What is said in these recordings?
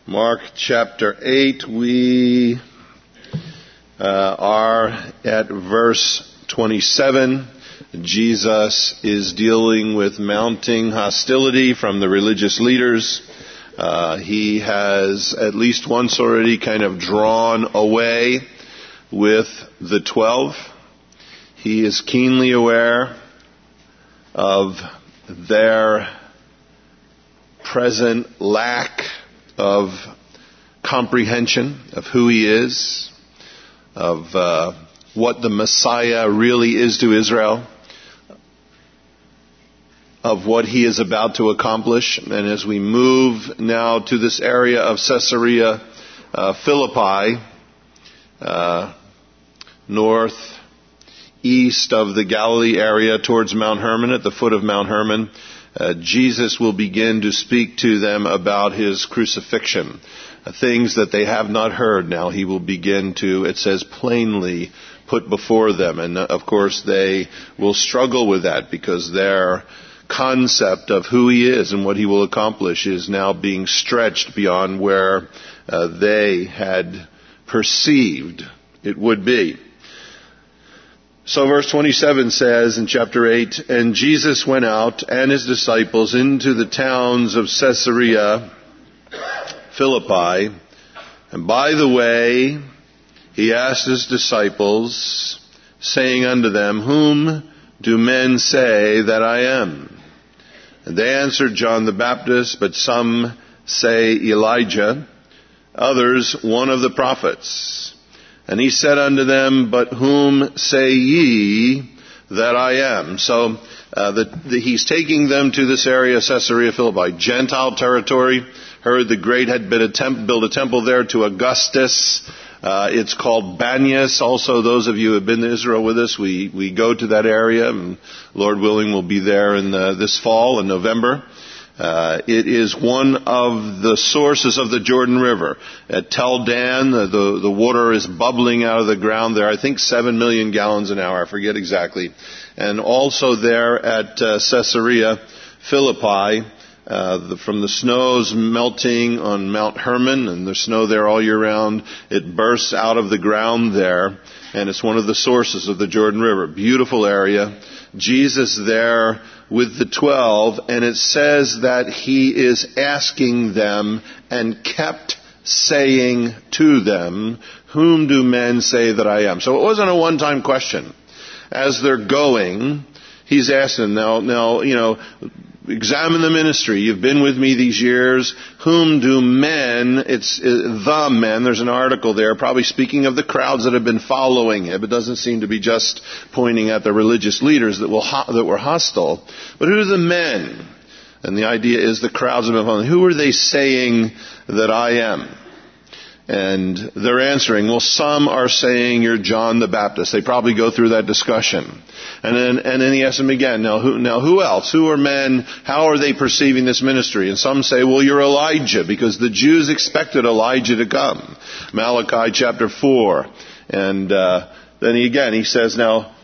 Mark chapter 8, we are at verse 27. Jesus is dealing with mounting hostility from the religious leaders. He has at least once already kind of drawn away with the 12. He is keenly aware of their present lack of comprehension of who he is, of what the Messiah really is to Israel, of what he is about to accomplish. And as we move now to this area of Caesarea Philippi, northeast of the Galilee area towards Mount Hermon, at the foot of Mount Hermon, Jesus will begin to speak to them about his crucifixion. Things that they have not heard now he will begin to, it says, plainly put before them. And of course they will struggle with that because their concept of who he is and what he will accomplish is now being stretched beyond where they had perceived it would be. So verse 27 says in chapter 8, "And Jesus went out and his disciples into the towns of Caesarea Philippi. And by the way, he asked his disciples, saying unto them, Whom do men say that I am? And they answered, John the Baptist, but some say Elijah, others one of the prophets. And he said unto them, But whom say ye that I am?" So he's taking them to this area, Caesarea Philippi, Gentile territory. Heard the great had built a temple there to Augustus. It's called Banias. Also, those of you who have been to Israel with us, we go to that area, and Lord willing, we'll be there in this fall in November. It is one of the sources of the Jordan River. At Tel Dan, the water is bubbling out of the ground there. I think 7 million gallons an hour. I forget exactly. And also there at Caesarea Philippi, from the snows melting on Mount Hermon, and there's snow there all year round, it bursts out of the ground there, and it's one of the sources of the Jordan River. Beautiful area. Jesus there with the 12, and it says that he is asking them and kept saying to them, Whom do men say that I am? So it wasn't a one-time question. As they're going, he's asking them, now, examine the ministry. You've been with me these years. Whom do men, it's the men, there's an article there, probably speaking of the crowds that have been following him. It doesn't seem to be just pointing at the religious leaders that were hostile. But who are the men? And the idea is the crowds have been following. Who are they saying that I am? And they're answering, well, some are saying you're John the Baptist. They probably go through that discussion. And then he asks them again, now who else? Who are men? How are they perceiving this ministry? And some say, well, you're Elijah, because the Jews expected Elijah to come. Malachi chapter 4. And then he says, now,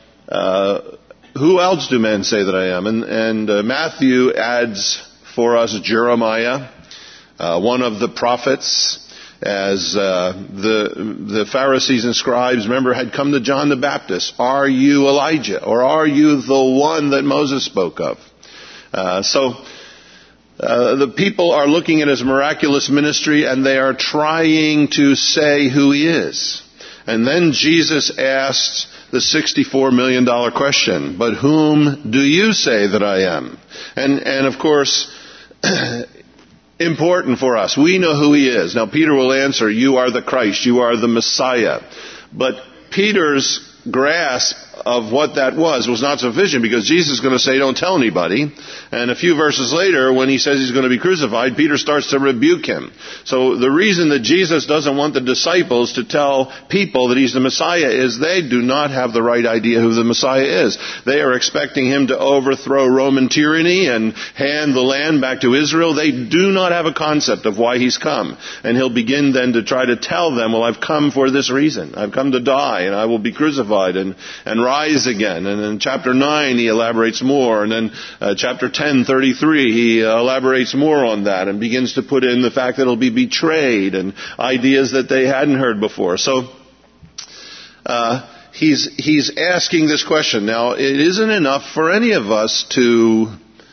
who else do men say that I am? And Matthew adds for us Jeremiah, one of the prophets, as the Pharisees and scribes, remember, had come to John the Baptist. Are you Elijah? Or are you the one that Moses spoke of? So the people are looking at his miraculous ministry, and they are trying to say who he is. And then Jesus asks the $64 million question, but whom do you say that I am? And of course, important for us. We know who he is. Now Peter will answer, you are the Christ, you are the Messiah. But Peter's grasp of what that was not sufficient, because Jesus is going to say, don't tell anybody. And a few verses later, when he says he's going to be crucified, Peter starts to rebuke him. So the reason that Jesus doesn't want the disciples to tell people that he's the Messiah is they do not have the right idea who the Messiah is. They are expecting him to overthrow Roman tyranny and hand the land back to Israel. They do not have a concept of why he's come. And he'll begin then to try to tell them, well, I've come for this reason. I've come to die, and I will be crucified and rise rise again. And in chapter 9, he elaborates more. And then chapter 10:33, he elaborates more on that and begins to put in the fact that he'll be betrayed and ideas that they hadn't heard before. So he's asking this question. Now, it isn't enough for any of us to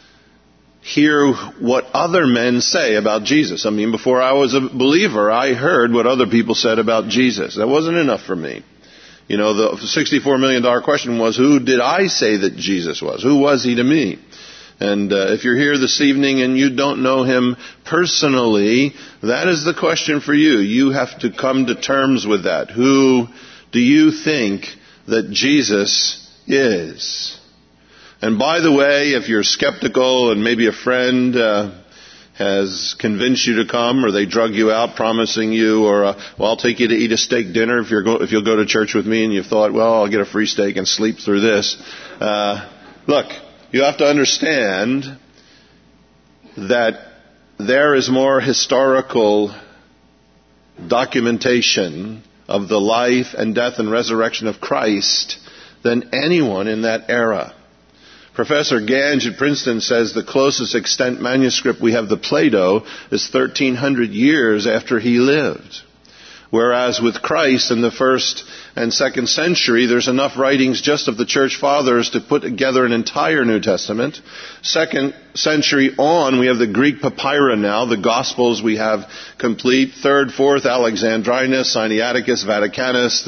hear what other men say about Jesus. I mean, before I was a believer, I heard what other people said about Jesus. That wasn't enough for me. You know, the $64 million question was, who did I say that Jesus was? Who was he to me? And if you're here this evening and you don't know him personally, that is the question for you. You have to come to terms with that. Who do you think that Jesus is? And by the way, if you're skeptical and maybe a friend has convinced you to come, or they drug you out promising you, or well, I'll take you to eat a steak dinner if you'll go to church with me, and you've thought, well, I'll get a free steak and sleep through this. Look, you have to understand that there is more historical documentation of the life and death and resurrection of Christ than anyone in that era. Professor Gange at Princeton says the closest extant manuscript we have to Plato is 1,300 years after he lived. Whereas with Christ in the 1st and 2nd century, there's enough writings just of the church fathers to put together an entire New Testament. 2nd century on, we have the Greek papyri now, the Gospels we have complete. 3rd, 4th, Alexandrinus, Sinaiticus, Vaticanus,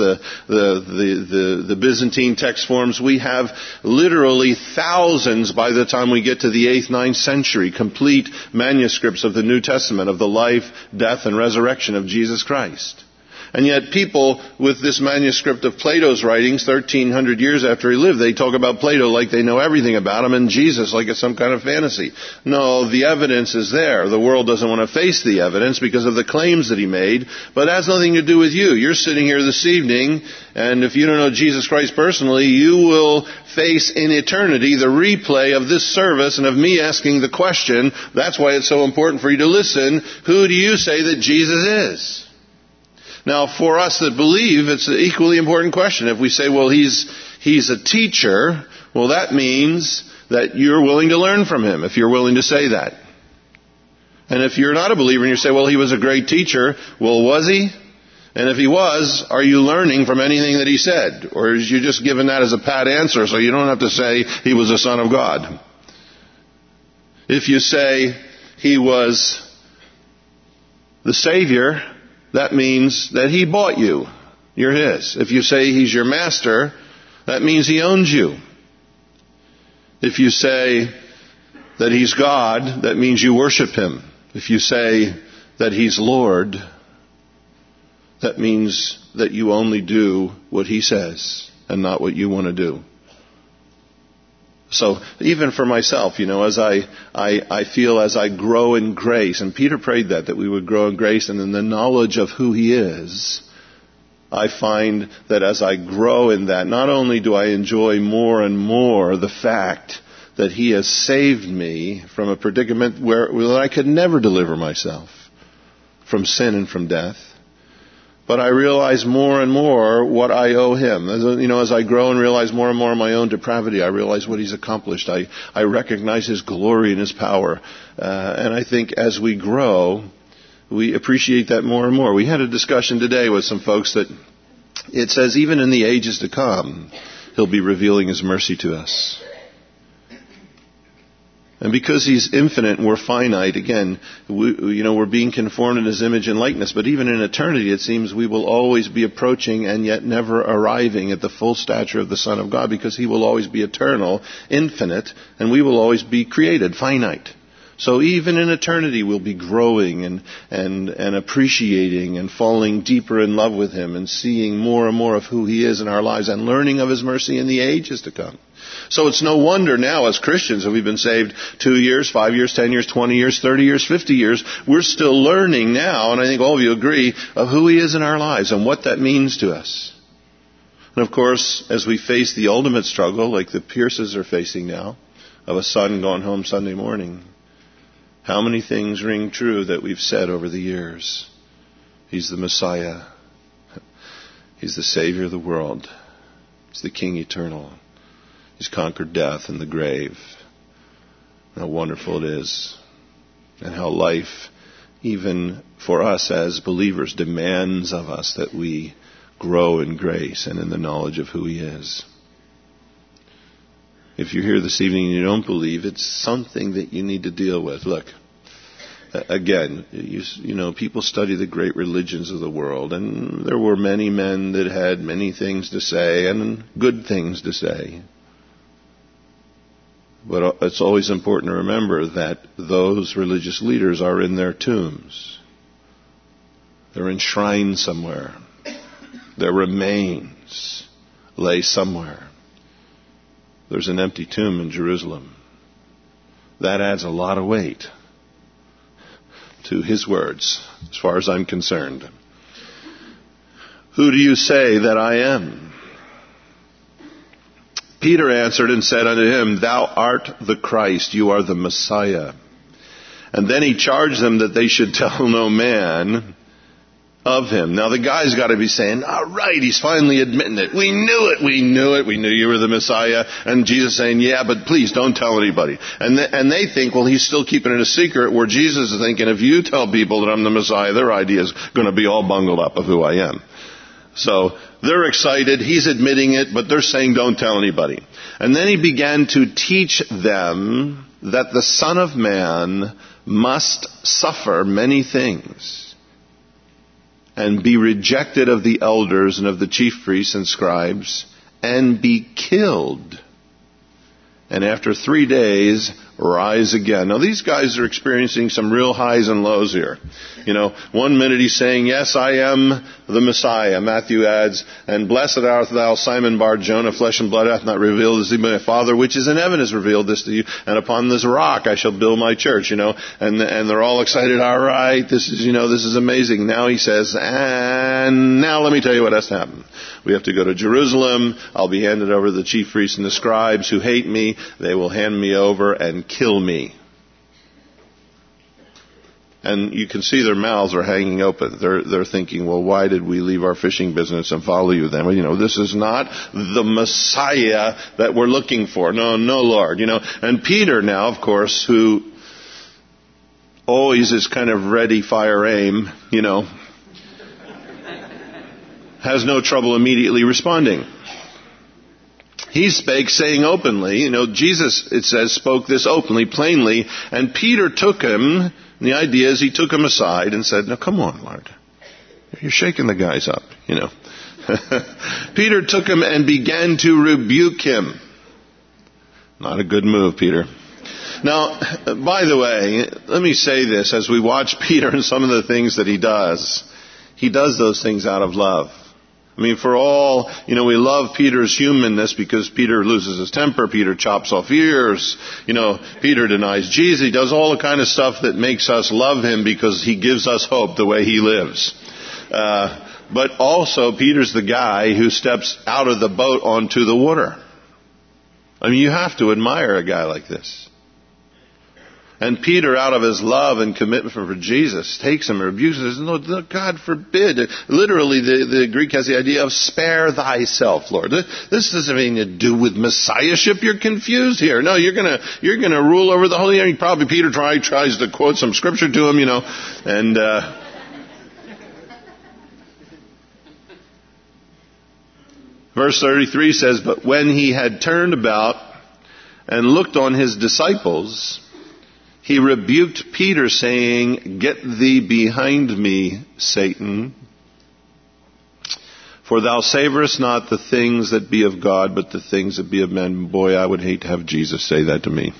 the Byzantine text forms. We have literally thousands by the time we get to the 8th, 9th century, complete manuscripts of the New Testament, of the life, death, and resurrection of Jesus Christ. And yet people with this manuscript of Plato's writings, 1,300 years after he lived, they talk about Plato like they know everything about him, and Jesus like it's some kind of fantasy. No, the evidence is there. The world doesn't want to face the evidence because of the claims that he made, but it has nothing to do with you. You're sitting here this evening, and if you don't know Jesus Christ personally, you will face in eternity the replay of this service and of me asking the question. That's why it's so important for you to listen. Who do you say that Jesus is? Now, for us that believe, it's an equally important question. If we say, well, he's a teacher, well, that means that you're willing to learn from him, if you're willing to say that. And if you're not a believer and you say, well, he was a great teacher, well, was he? And if he was, are you learning from anything that he said? Or is you just given that as a pat answer so you don't have to say he was the Son of God? If you say he was the Savior, that means that he bought you. You're his. If you say he's your master, that means he owns you. If you say that he's God, that means you worship him. If you say that he's Lord, that means that you only do what he says and not what you want to do. So even for myself, as I feel as I grow in grace, and Peter prayed that we would grow in grace and in the knowledge of who he is, I find that as I grow in that, not only do I enjoy more and more the fact that he has saved me from a predicament where I could never deliver myself from sin and from death, but I realize more and more what I owe him. As I grow and realize more and more of my own depravity, I realize what he's accomplished. I recognize his glory and his power. And I think as we grow, we appreciate that more and more. We had a discussion today with some folks that it says even in the ages to come, he'll be revealing his mercy to us. And because he's infinite and we're finite, again, we're being conformed in his image and likeness. But even in eternity, it seems we will always be approaching and yet never arriving at the full stature of the Son of God, because he will always be eternal, infinite, and we will always be created, finite. So even in eternity, we'll be growing and appreciating and falling deeper in love with him and seeing more and more of who he is in our lives and learning of his mercy in the ages to come. So it's no wonder now as Christians, if we've been saved 2 years, 5 years, 10 years, 20 years, 30 years, 50 years, we're still learning now, and I think all of you agree, of who he is in our lives and what that means to us. And of course, as we face the ultimate struggle, like the Pierces are facing now, of a son going home Sunday morning, how many things ring true that we've said over the years? He's the Messiah. He's the Savior of the world. He's the King eternal. He's conquered death and the grave. How wonderful it is. And how life, even for us as believers, demands of us that we grow in grace and in the knowledge of who He is. If you're here this evening and you don't believe, it's something that you need to deal with. Look, again, you know, people study the great religions of the world, and there were many men that had many things to say and good things to say. But it's always important to remember that those religious leaders are in their tombs. They're enshrined somewhere. Their remains lay somewhere. There's an empty tomb in Jerusalem. That adds a lot of weight to His words, as far as I'm concerned. Who do you say that I am? Peter answered and said unto him, Thou art the Christ, you are the Messiah. And then he charged them that they should tell no man of him. Now the guy's got to be saying, all right, he's finally admitting it. We knew it. We knew you were the Messiah. And Jesus saying, yeah, but please don't tell anybody. And they think, well, he's still keeping it a secret, where Jesus is thinking, if you tell people that I'm the Messiah, their idea is going to be all bungled up of who I am. So they're excited. He's admitting it, but they're saying, don't tell anybody. And then he began to teach them that the Son of Man must suffer many things and be rejected of the elders and of the chief priests and scribes, and be killed, and after 3 days rise again. Now these guys are experiencing some real highs and lows here. You know, 1 minute he's saying, yes, I am the Messiah. Matthew adds, and blessed art thou, Simon Bar-Jonah, flesh and blood hath not revealed this to thee, but my Father which is in heaven has revealed this to you, and upon this rock I shall build my church, you know, and they're all excited, all right, this is amazing. Now he says, and now let me tell you what has to happen. We have to go to Jerusalem. I'll be handed over to the chief priests and the scribes who hate me. They will hand me over and kill me. And you can see their mouths are hanging open. They're thinking, well, why did we leave our fishing business and follow you then? Well, you know, this is not the Messiah that we're looking for. No, Lord, you know. And Peter now, of course, who always is kind of ready, fire, aim, you know, has no trouble immediately responding. He spake, saying openly, you know, Jesus, it says, spoke this openly, plainly, and Peter took him, and the idea is he took him aside and said, now come on, Lord. You're shaking the guys up, you know. Peter took him and began to rebuke him. Not a good move, Peter. Now, by the way, let me say this, as we watch Peter and some of the things that he does those things out of love. I mean, for all, you know, we love Peter's humanness because Peter loses his temper, Peter chops off ears, you know, Peter denies Jesus, he does all the kind of stuff that makes us love him because he gives us hope the way he lives. But also, Peter's the guy who steps out of the boat onto the water. I mean, you have to admire a guy like this. And Peter, out of his love and commitment for Jesus, takes him and rebukes him and says, no, God forbid. Literally, the Greek has the idea of spare thyself, Lord. This doesn't have anything to do with messiahship. You're confused here. No, you're gonna rule over the whole area. Probably Peter tries to quote some scripture to him, you know, and, verse 33 says, but when he had turned about and looked on his disciples, he rebuked Peter, saying, get thee behind me, Satan. For thou savorest not the things that be of God, but the things that be of men. Boy, I would hate to have Jesus say that to me.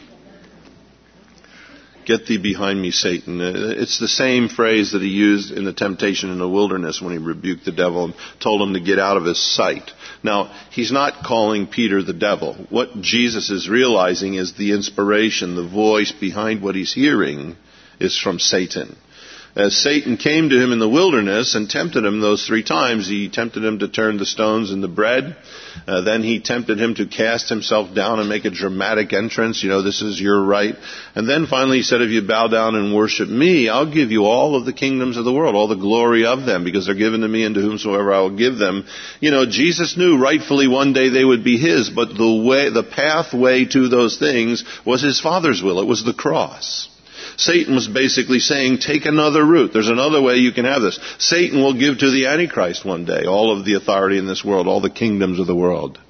Get thee behind me, Satan. It's the same phrase that he used in the temptation in the wilderness when he rebuked the devil and told him to get out of his sight. Now, he's not calling Peter the devil. What Jesus is realizing is the inspiration, the voice behind what he's hearing is from Satan. As Satan came to him in the wilderness and tempted him those 3 times, he tempted him to turn the stones into bread. Then he tempted him to cast himself down and make a dramatic entrance. This is your right. And then finally he said, if you bow down and worship me, I'll give you all of the kingdoms of the world, all the glory of them, because they're given to me, and to whomsoever I will give them. Jesus knew rightfully one day they would be his, but the pathway to those things was his Father's will. It was the cross. Satan was basically saying, take another route. There's another way you can have this. Satan will give to the Antichrist one day all of the authority in this world, all the kingdoms of the world,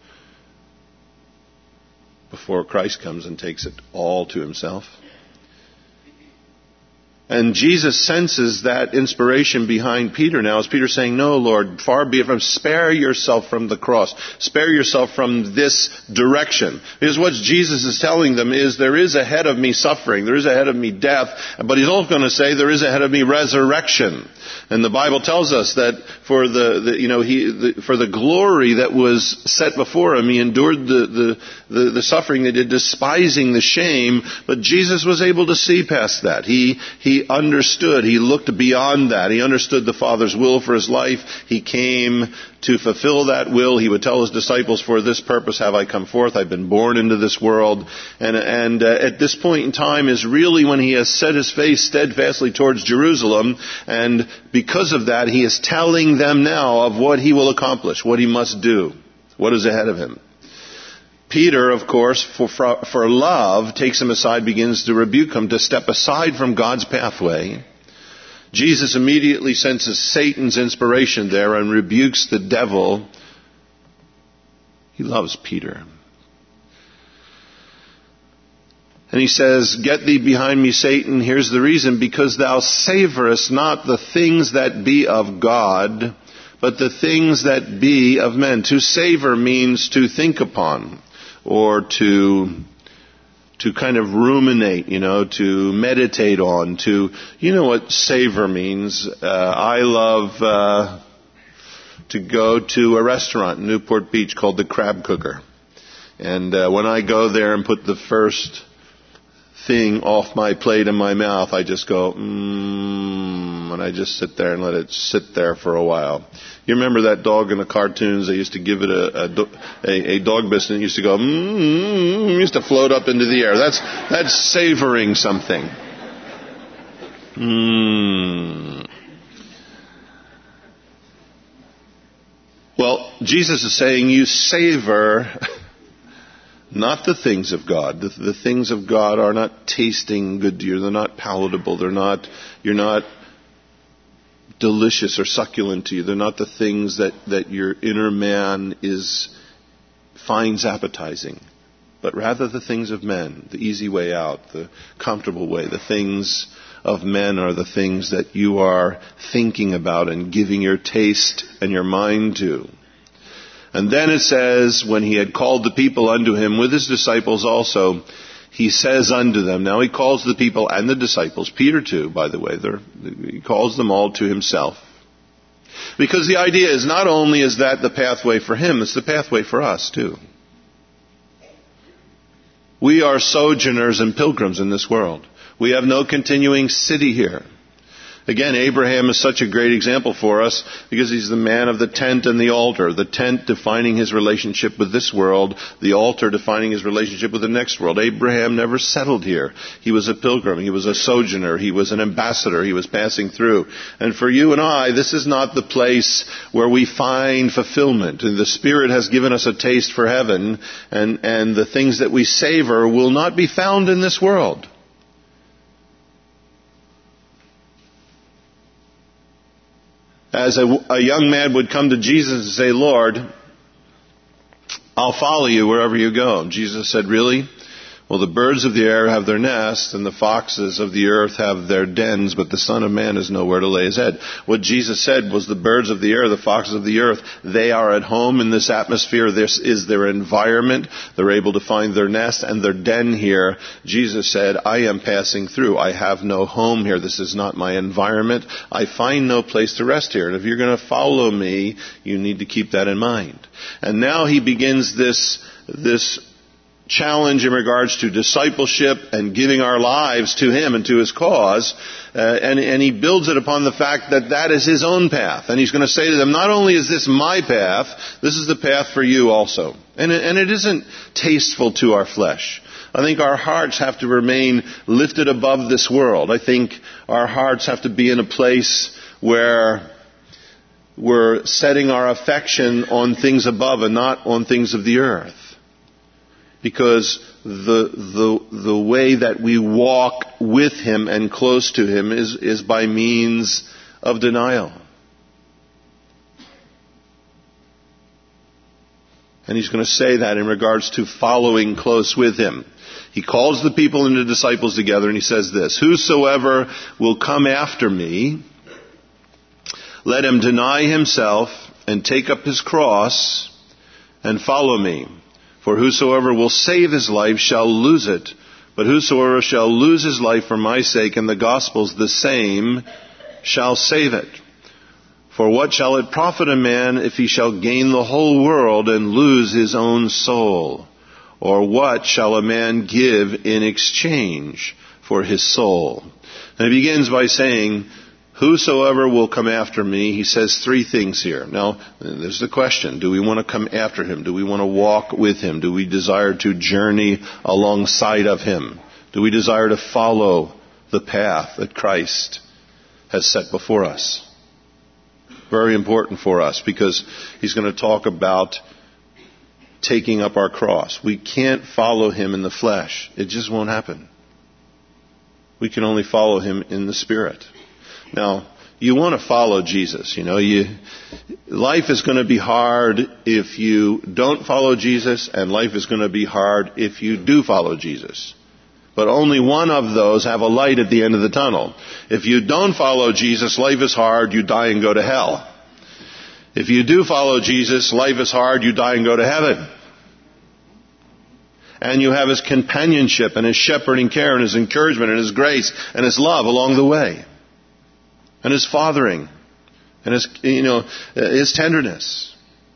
before Christ comes and takes it all to himself. And Jesus senses that inspiration behind Peter now, as Peter's saying, no, Lord, far be it from, spare yourself from the cross. Spare yourself from this direction. Because what Jesus is telling them is, there is ahead of me suffering, there is ahead of me death, but he's also going to say, there is ahead of me resurrection. And the Bible tells us that for the glory that was set before him, he endured the suffering that he did, despising the shame, but Jesus was able to see past that. He understood. He looked beyond that. He understood the Father's will for his life. He came to fulfill that will. He would tell his disciples, for this purpose have I come forth. I've been born into this world. And at this point in time is really when he has set his face steadfastly towards Jerusalem. And because of that, he is telling them now of what he will accomplish, what he must do, what is ahead of him. Peter, of course, for love, takes him aside, begins to rebuke him to step aside from God's pathway. Jesus immediately senses Satan's inspiration there and rebukes the devil. He loves Peter. And he says, get thee behind me, Satan. Here's the reason, because thou savorest not the things that be of God, but the things that be of men. To savor means to think upon, or to kind of ruminate, to meditate on, what savor means. I love to go to a restaurant in Newport Beach called the Crab Cooker. And when I go there and put the first thing off my plate in my mouth, I just go, and I just sit there and let it sit there for a while. You remember that dog in the cartoons? They used to give it a dog biscuit and it used to go, used to float up into the air. That's savoring something. Well, Jesus is saying you savor not the things of God. The things of God are not tasting good to you. They're not palatable. You're not delicious or succulent to you. They're not the things that your inner man finds appetizing, but rather the things of men, the easy way out, the comfortable way. The things of men are the things that you are thinking about and giving your taste and your mind to. And then it says, when he had called the people unto him with his disciples also, he says unto them. Now he calls the people and the disciples, Peter too, by the way, he calls them all to himself. Because the idea is not only is that the pathway for him, it's the pathway for us too. We are sojourners and pilgrims in this world. We have no continuing city here. Again, Abraham is such a great example for us because he's the man of the tent and the altar. The tent defining his relationship with this world, the altar defining his relationship with the next world. Abraham never settled here. He was a pilgrim. He was a sojourner. He was an ambassador. He was passing through. And for you and I, this is not the place where we find fulfillment. And the Spirit has given us a taste for heaven, and the things that we savor will not be found in this world. As a young man would come to Jesus and say, Lord, I'll follow you wherever you go. And Jesus said, really? Well, the birds of the air have their nests, and the foxes of the earth have their dens, but the Son of Man has nowhere to lay his head. What Jesus said was the birds of the air, the foxes of the earth, they are at home in this atmosphere. This is their environment. They're able to find their nest and their den here. Jesus said, I am passing through. I have no home here. This is not my environment. I find no place to rest here. And if you're going to follow me, you need to keep that in mind. And now he begins this challenge in regards to discipleship and giving our lives to Him and to His cause. And he builds it upon the fact that that is His own path. And He's going to say to them, not only is this my path, this is the path for you also. And it isn't tasteful to our flesh. I think our hearts have to remain lifted above this world. I think our hearts have to be in a place where we're setting our affection on things above and not on things of the earth. Because the way that we walk with Him and close to Him is by means of denial. And He's going to say that in regards to following close with Him. He calls the people and the disciples together and He says this, "Whosoever will come after me, let him deny himself and take up his cross and follow me. For whosoever will save his life shall lose it. But whosoever shall lose his life for my sake and the gospel's, the same shall save it. For what shall it profit a man if he shall gain the whole world and lose his own soul? Or what shall a man give in exchange for his soul?" And he begins by saying, whosoever will come after me. He says three things here. Now, there's the question. Do we want to come after Him? Do we want to walk with Him? Do we desire to journey alongside of Him? Do we desire to follow the path that Christ has set before us? Very important for us, because He's going to talk about taking up our cross. We can't follow Him in the flesh. It just won't happen. We can only follow Him in the Spirit. Now, you want to follow Jesus. Life is going to be hard if you don't follow Jesus, and life is going to be hard if you do follow Jesus. But only one of those have a light at the end of the tunnel. If you don't follow Jesus, life is hard, you die and go to hell. If you do follow Jesus, life is hard, you die and go to heaven. And you have His companionship and His shepherding care and His encouragement and His grace and His love along the way. And His fathering, and His tenderness.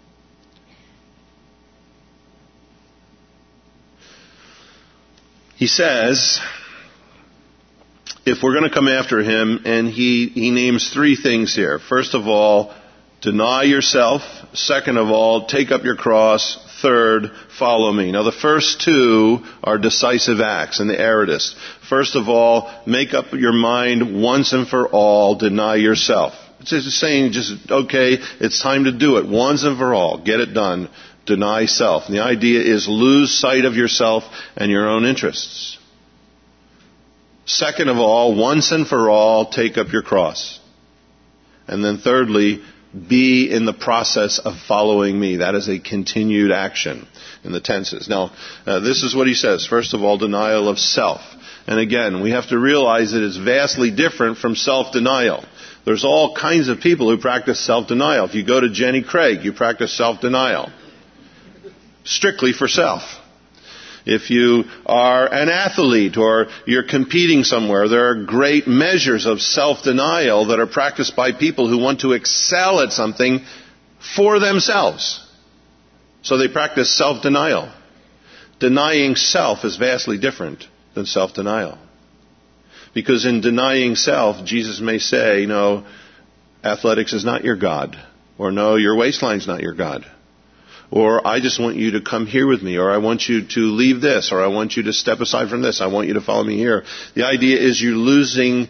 He says, if we're going to come after Him, and he names three things here. First of all, deny yourself. Second of all, take up your cross. Third, follow me. Now the first two are decisive acts in the aorist. First of all, make up your mind once and for all, deny yourself. It's just saying, okay, it's time to do it. Once and for all, get it done. Deny self. And the idea is lose sight of yourself and your own interests. Second of all, once and for all, take up your cross. And then thirdly, be in the process of following me. That is a continued action in the tenses. Now, this is what he says. First of all, denial of self. And again, we have to realize that it's vastly different from self-denial. There's all kinds of people who practice self-denial. If you go to Jenny Craig, you practice self-denial. Strictly for self. If you are an athlete or you're competing somewhere, there are great measures of self-denial that are practiced by people who want to excel at something for themselves. So they practice self-denial. Denying self is vastly different than self-denial. Because in denying self, Jesus may say, no, athletics is not your God. Or no, your waistline's not your God. Or I just want you to come here with me. Or I want you to leave this. Or I want you to step aside from this. I want you to follow me here. The idea is you're losing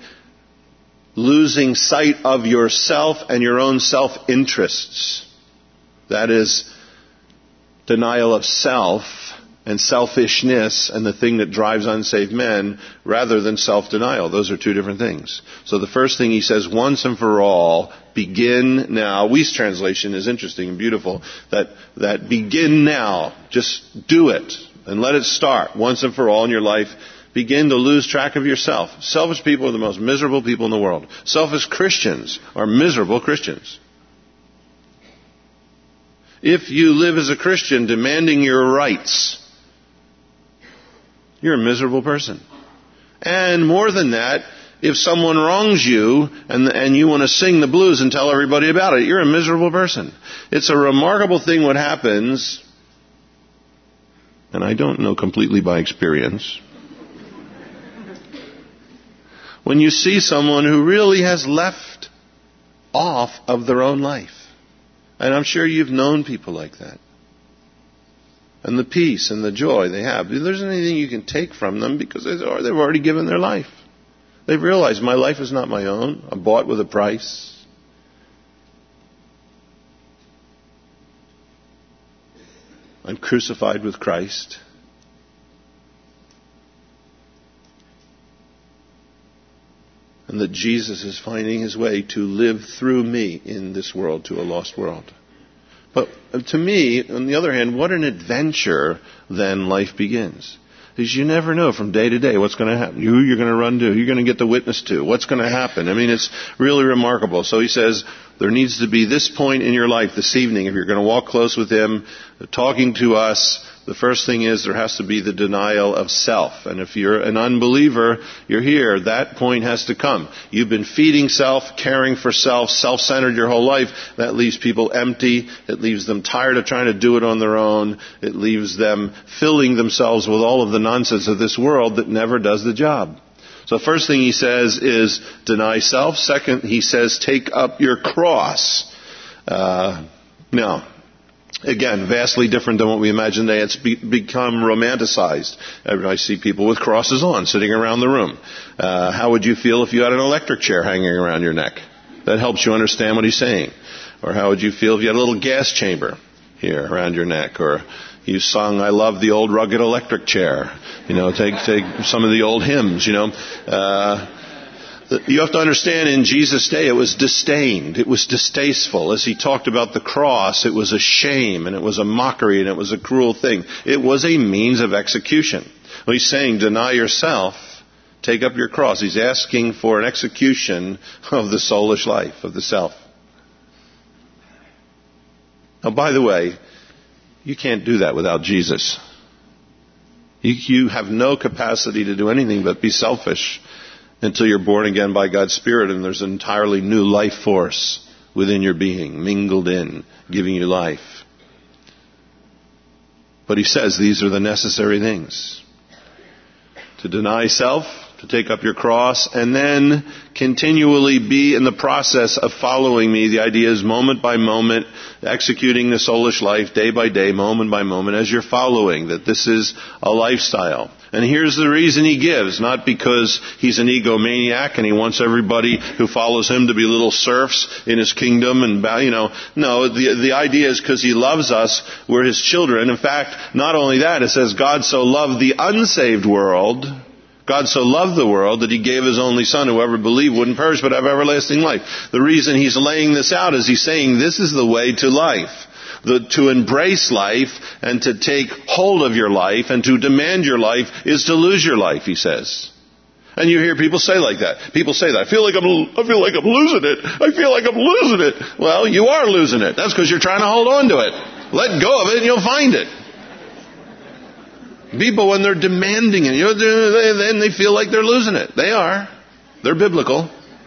sight of yourself and your own self-interests. That is denial of self and selfishness and the thing that drives unsaved men rather than self-denial. Those are two different things. So the first thing he says, once and for all, begin now. Wuest translation is interesting and beautiful. That begin now. Just do it and let it start once and for all in your life. Begin to lose track of yourself. Selfish people are the most miserable people in the world. Selfish Christians are miserable Christians. If you live as a Christian demanding your rights, you're a miserable person. And more than that, if someone wrongs you and you want to sing the blues and tell everybody about it, you're a miserable person. It's a remarkable thing what happens and I don't know completely by experience, when you see someone who really has left off of their own life. And I'm sure you've known people like that. And the peace and the joy they have. There isn't anything you can take from them because they've already given their life. They've realized my life is not my own. I'm bought with a price. I'm crucified with Christ. And that Jesus is finding his way to live through me in this world, to a lost world. But to me, on the other hand, what an adventure then life begins. Because you never know from day to day what's going to happen, who you're going to run to, who you're going to get the witness to, what's going to happen. I mean, it's really remarkable. So he says, there needs to be this point in your life this evening, if you're going to walk close with him, talking to us, the first thing is there has to be the denial of self. And if you're an unbeliever, you're here. That point has to come. You've been feeding self, caring for self, self-centered your whole life. That leaves people empty. It leaves them tired of trying to do it on their own. It leaves them filling themselves with all of the nonsense of this world that never does the job. So first thing he says is deny self. Second, he says take up your cross. Now, again, vastly different than what we imagine today. It's become romanticized. I see people with crosses on, sitting around the room. How would you feel if you had an electric chair hanging around your neck? That helps you understand what he's saying. Or how would you feel if you had a little gas chamber here around your neck? Or you sung, I love the old rugged electric chair. You know, take some of the old hymns, you know. You have to understand, in Jesus' day, it was disdained. It was distasteful. As he talked about the cross, it was a shame, and it was a mockery, and it was a cruel thing. It was a means of execution. Well, he's saying, deny yourself, take up your cross. He's asking for an execution of the soulish life, of the self. Now, by the way, you can't do that without Jesus. You have no capacity to do anything but be selfish until you're born again by God's Spirit and there's an entirely new life force within your being, mingled in, giving you life. But he says these are the necessary things. To deny self, to take up your cross, and then continually be in the process of following me. The idea is moment by moment, executing the soulish life day by day, moment by moment, as you're following, that this is a lifestyle. And here's the reason he gives, not because he's an egomaniac and he wants everybody who follows him to be little serfs in his kingdom and, no, the idea is because he loves us, we're his children. In fact, not only that, it says God so loved the unsaved world, God so loved the world that he gave his only son, whoever believed wouldn't perish but have everlasting life. The reason he's laying this out is he's saying this is the way to life. To embrace life and to take hold of your life and to demand your life is to lose your life, he says. And you hear people say like that. People say that. I feel like I'm losing it. I feel like I'm losing it. Well, you are losing it. That's because you're trying to hold on to it. Let go of it and you'll find it. People, when they're demanding it, then they feel like they're losing it. They are. They're biblical.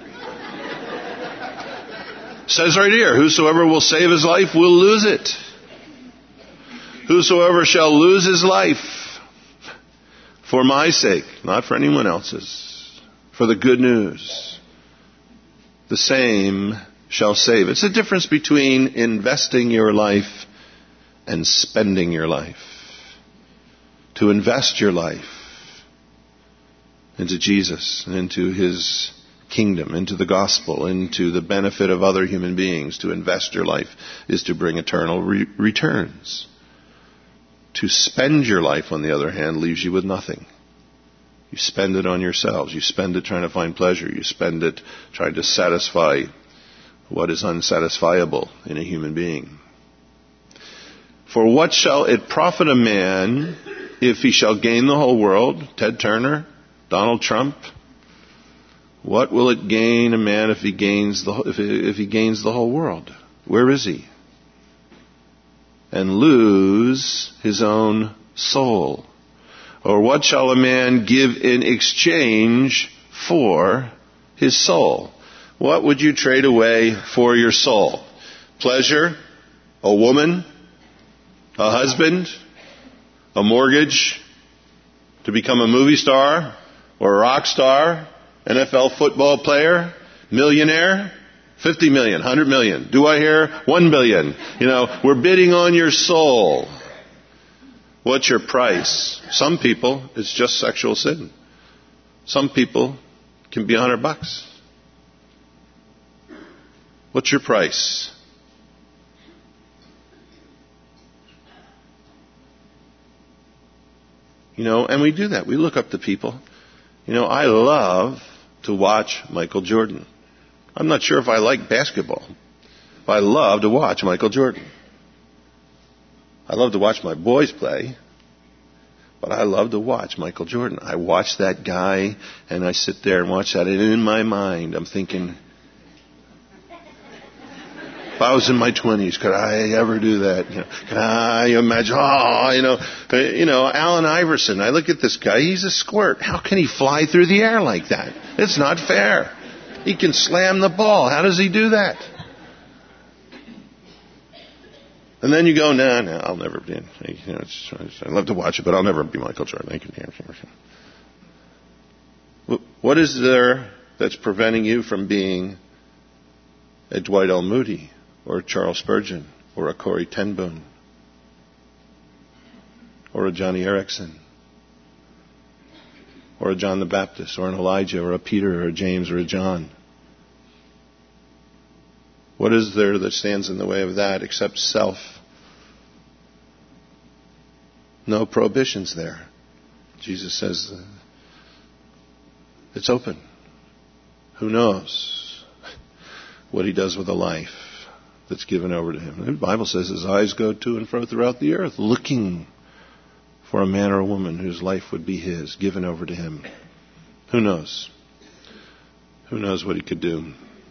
Says right here, whosoever will save his life will lose it. Whosoever shall lose his life for my sake, not for anyone else's, for the good news, the same shall save. It's the difference between investing your life and spending your life. To invest your life into Jesus and into his kingdom, into the gospel, into the benefit of other human beings. To invest your life is to bring eternal returns. To spend your life, on the other hand, leaves you with nothing. You spend it on yourselves. You spend it trying to find pleasure. You spend it trying to satisfy what is unsatisfiable in a human being. For what shall it profit a man if he shall gain the whole world? Ted Turner, Donald Trump. What will it gain a man if he gains the whole world? Where is he? And lose his own soul. Or what shall a man give in exchange for his soul? What would you trade away for your soul? Pleasure? A woman? A husband? A mortgage to become a movie star or a rock star, NFL football player, millionaire, 50 million, 100 million. Do I hear 1 billion? We're bidding on your soul. What's your price? Some people, it's just sexual sin. Some people can be $100. What's your price? And we do that. We look up to people. I love to watch Michael Jordan. I'm not sure if I like basketball, but I love to watch Michael Jordan. I love to watch my boys play, but I love to watch Michael Jordan. I watch that guy, and I sit there and watch that, and in my mind, I'm thinking, if I was in my 20s, could I ever do that? Can I imagine? Allen Iverson. I look at this guy. He's a squirt. How can he fly through the air like that? It's not fair. He can slam the ball. How does he do that? And then you go, no, I'll never be. I love to watch it, but I'll never be Michael Jordan. What is there that's preventing you from being a Dwight L. Moody, or a Charles Spurgeon, or a Corrie ten Boom, or a Johnny Erickson, or a John the Baptist, or an Elijah, or a Peter, or a James, or a John? What is there that stands in the way of that except self? No prohibitions there. Jesus says it's open. Who knows what he does with a life that's given over to him? The Bible says his eyes go to and fro throughout the earth, looking for a man or a woman whose life would be his, given over to him. Who knows? Who knows what he could do?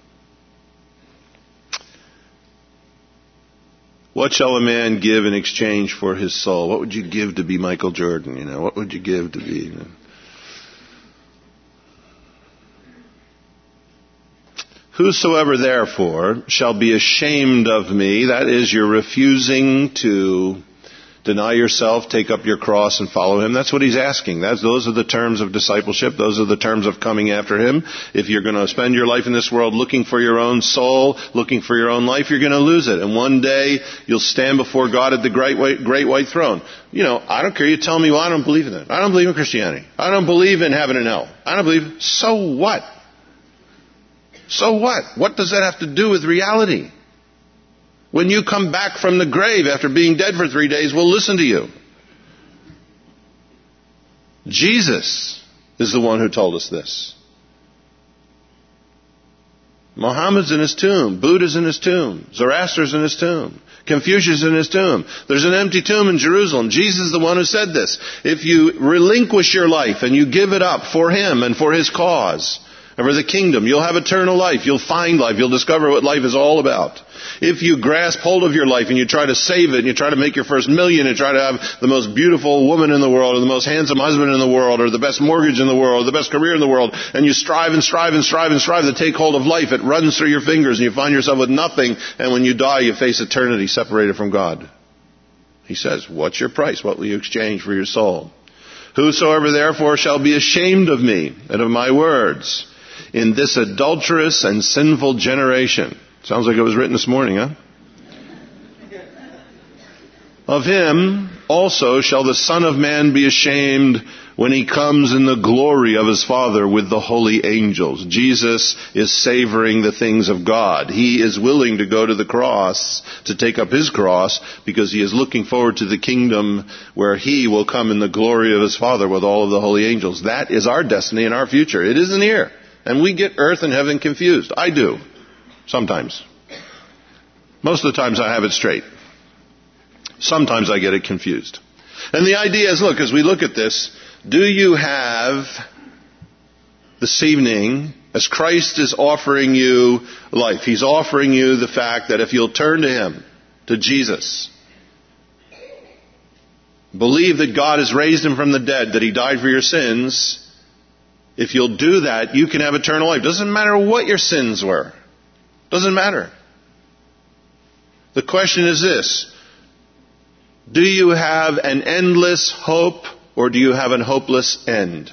What shall a man give in exchange for his soul? What would you give to be Michael Jordan? What would you give to be? Whosoever therefore shall be ashamed of me, that is, you're refusing to deny yourself, take up your cross, and follow him. That's what he's asking. Those are the terms of discipleship. Those are the terms of coming after him. If you're going to spend your life in this world looking for your own soul, looking for your own life, you're going to lose it. And one day, you'll stand before God at the great white throne. I don't care. You tell me, well, I don't believe in that. I don't believe in Christianity. I don't believe in heaven and hell. I don't believe. So what? So what? What does that have to do with reality? When you come back from the grave after being dead for 3 days, we'll listen to you. Jesus is the one who told us this. Muhammad's in his tomb. Buddha's in his tomb. Zoroaster's in his tomb. Confucius in his tomb. There's an empty tomb in Jerusalem. Jesus is the one who said this. If you relinquish your life and you give it up for him and for his cause, and for the kingdom, you'll have eternal life. You'll find life. You'll discover what life is all about. If you grasp hold of your life and you try to save it and you try to make your first million and try to have the most beautiful woman in the world or the most handsome husband in the world or the best mortgage in the world or the best career in the world, and you strive to take hold of life, it runs through your fingers and you find yourself with nothing, and when you die you face eternity separated from God. He says, what's your price? What will you exchange for your soul? Whosoever therefore shall be ashamed of me and of my words in this adulterous and sinful generation. Sounds like it was written this morning, huh? Of him also shall the Son of Man be ashamed when he comes in the glory of his Father with the holy angels. Jesus is savoring the things of God. He is willing to go to the cross, to take up his cross, because he is looking forward to the kingdom where he will come in the glory of his Father with all of the holy angels. That is our destiny and our future. It isn't here. And we get earth and heaven confused. I do. Sometimes. Most of the times I have it straight. Sometimes I get it confused. And the idea is, look, as we look at this, do you have this evening, as Christ is offering you life, he's offering you the fact that if you'll turn to him, to Jesus, believe that God has raised him from the dead, that he died for your sins, if you'll do that, you can have eternal life. Doesn't matter what your sins were. Doesn't matter. The question is this. Do you have an endless hope, or do you have an hopeless end?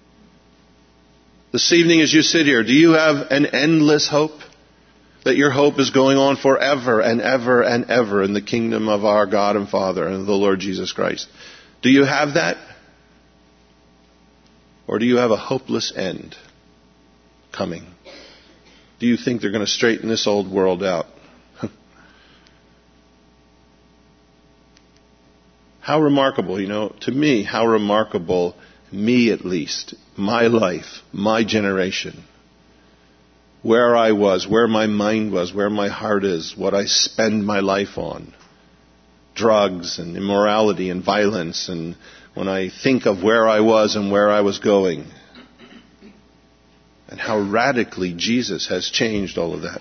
This evening as you sit here, do you have an endless hope? That your hope is going on forever and ever and ever in the kingdom of our God and Father and the Lord Jesus Christ. Do you have that? Or do you have a hopeless end coming? Do you think they're going to straighten this old world out? How remarkable, to me, how remarkable, me at least, my life, my generation, where I was, where my mind was, where my heart is, what I spend my life on. Drugs and immorality and violence, and when I think of where I was and where I was going. And how radically Jesus has changed all of that.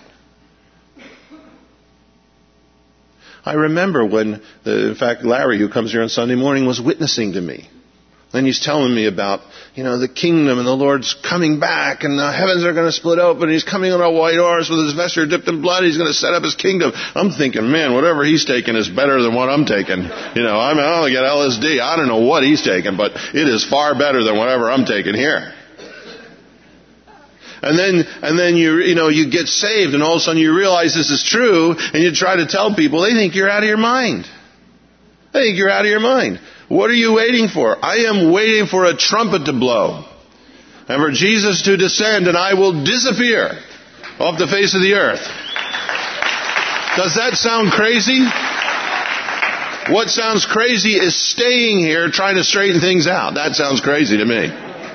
I remember when, in fact, Larry, who comes here on Sunday morning, was witnessing to me. And he's telling me about, the kingdom and the Lord's coming back and the heavens are going to split open. He's coming on a white horse with his vesture dipped in blood. He's going to set up his kingdom. I'm thinking, man, whatever he's taking is better than what I'm taking. I'm only get LSD. I don't know what he's taking, but it is far better than whatever I'm taking here. And then you get saved and all of a sudden you realize this is true and you try to tell people, they think you're out of your mind. They think you're out of your mind. What are you waiting for? I am waiting for a trumpet to blow and for Jesus to descend and I will disappear off the face of the earth. Does that sound crazy? What sounds crazy is staying here trying to straighten things out. That sounds crazy to me.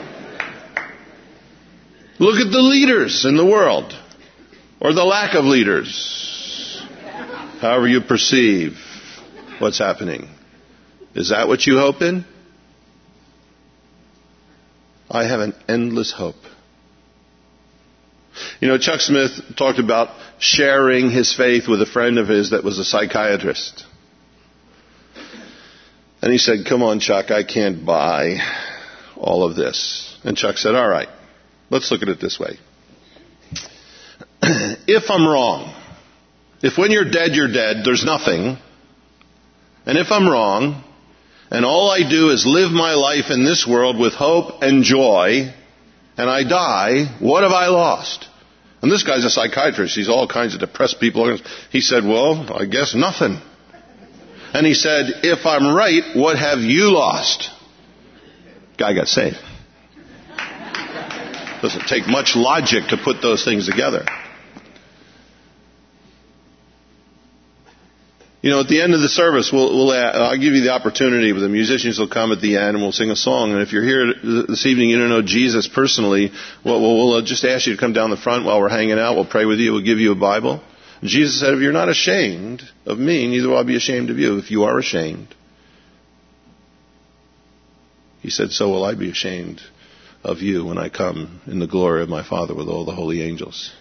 Look at the leaders in the world, or the lack of leaders, however you perceive what's happening. Is that what you hope in? I have an endless hope. Chuck Smith talked about sharing his faith with a friend of his that was a psychiatrist. And he said, come on, Chuck, I can't buy all of this. And Chuck said, all right, let's look at it this way. If I'm wrong, if when you're dead, there's nothing. And if I'm wrong, and all I do is live my life in this world with hope and joy, and I die, what have I lost? And this guy's a psychiatrist. He's all kinds of depressed people. He said, well, I guess nothing. And he said, if I'm right, what have you lost? Guy got saved. Doesn't take much logic to put those things together. At the end of the service, I'll give you the opportunity. The musicians will come at the end and we'll sing a song. And if you're here this evening, you don't know Jesus personally, we'll just ask you to come down the front while we're hanging out. We'll pray with you. We'll give you a Bible. And Jesus said, if you're not ashamed of me, neither will I be ashamed of you. If you are ashamed, he said, so will I be ashamed of you when I come in the glory of my Father with all the holy angels.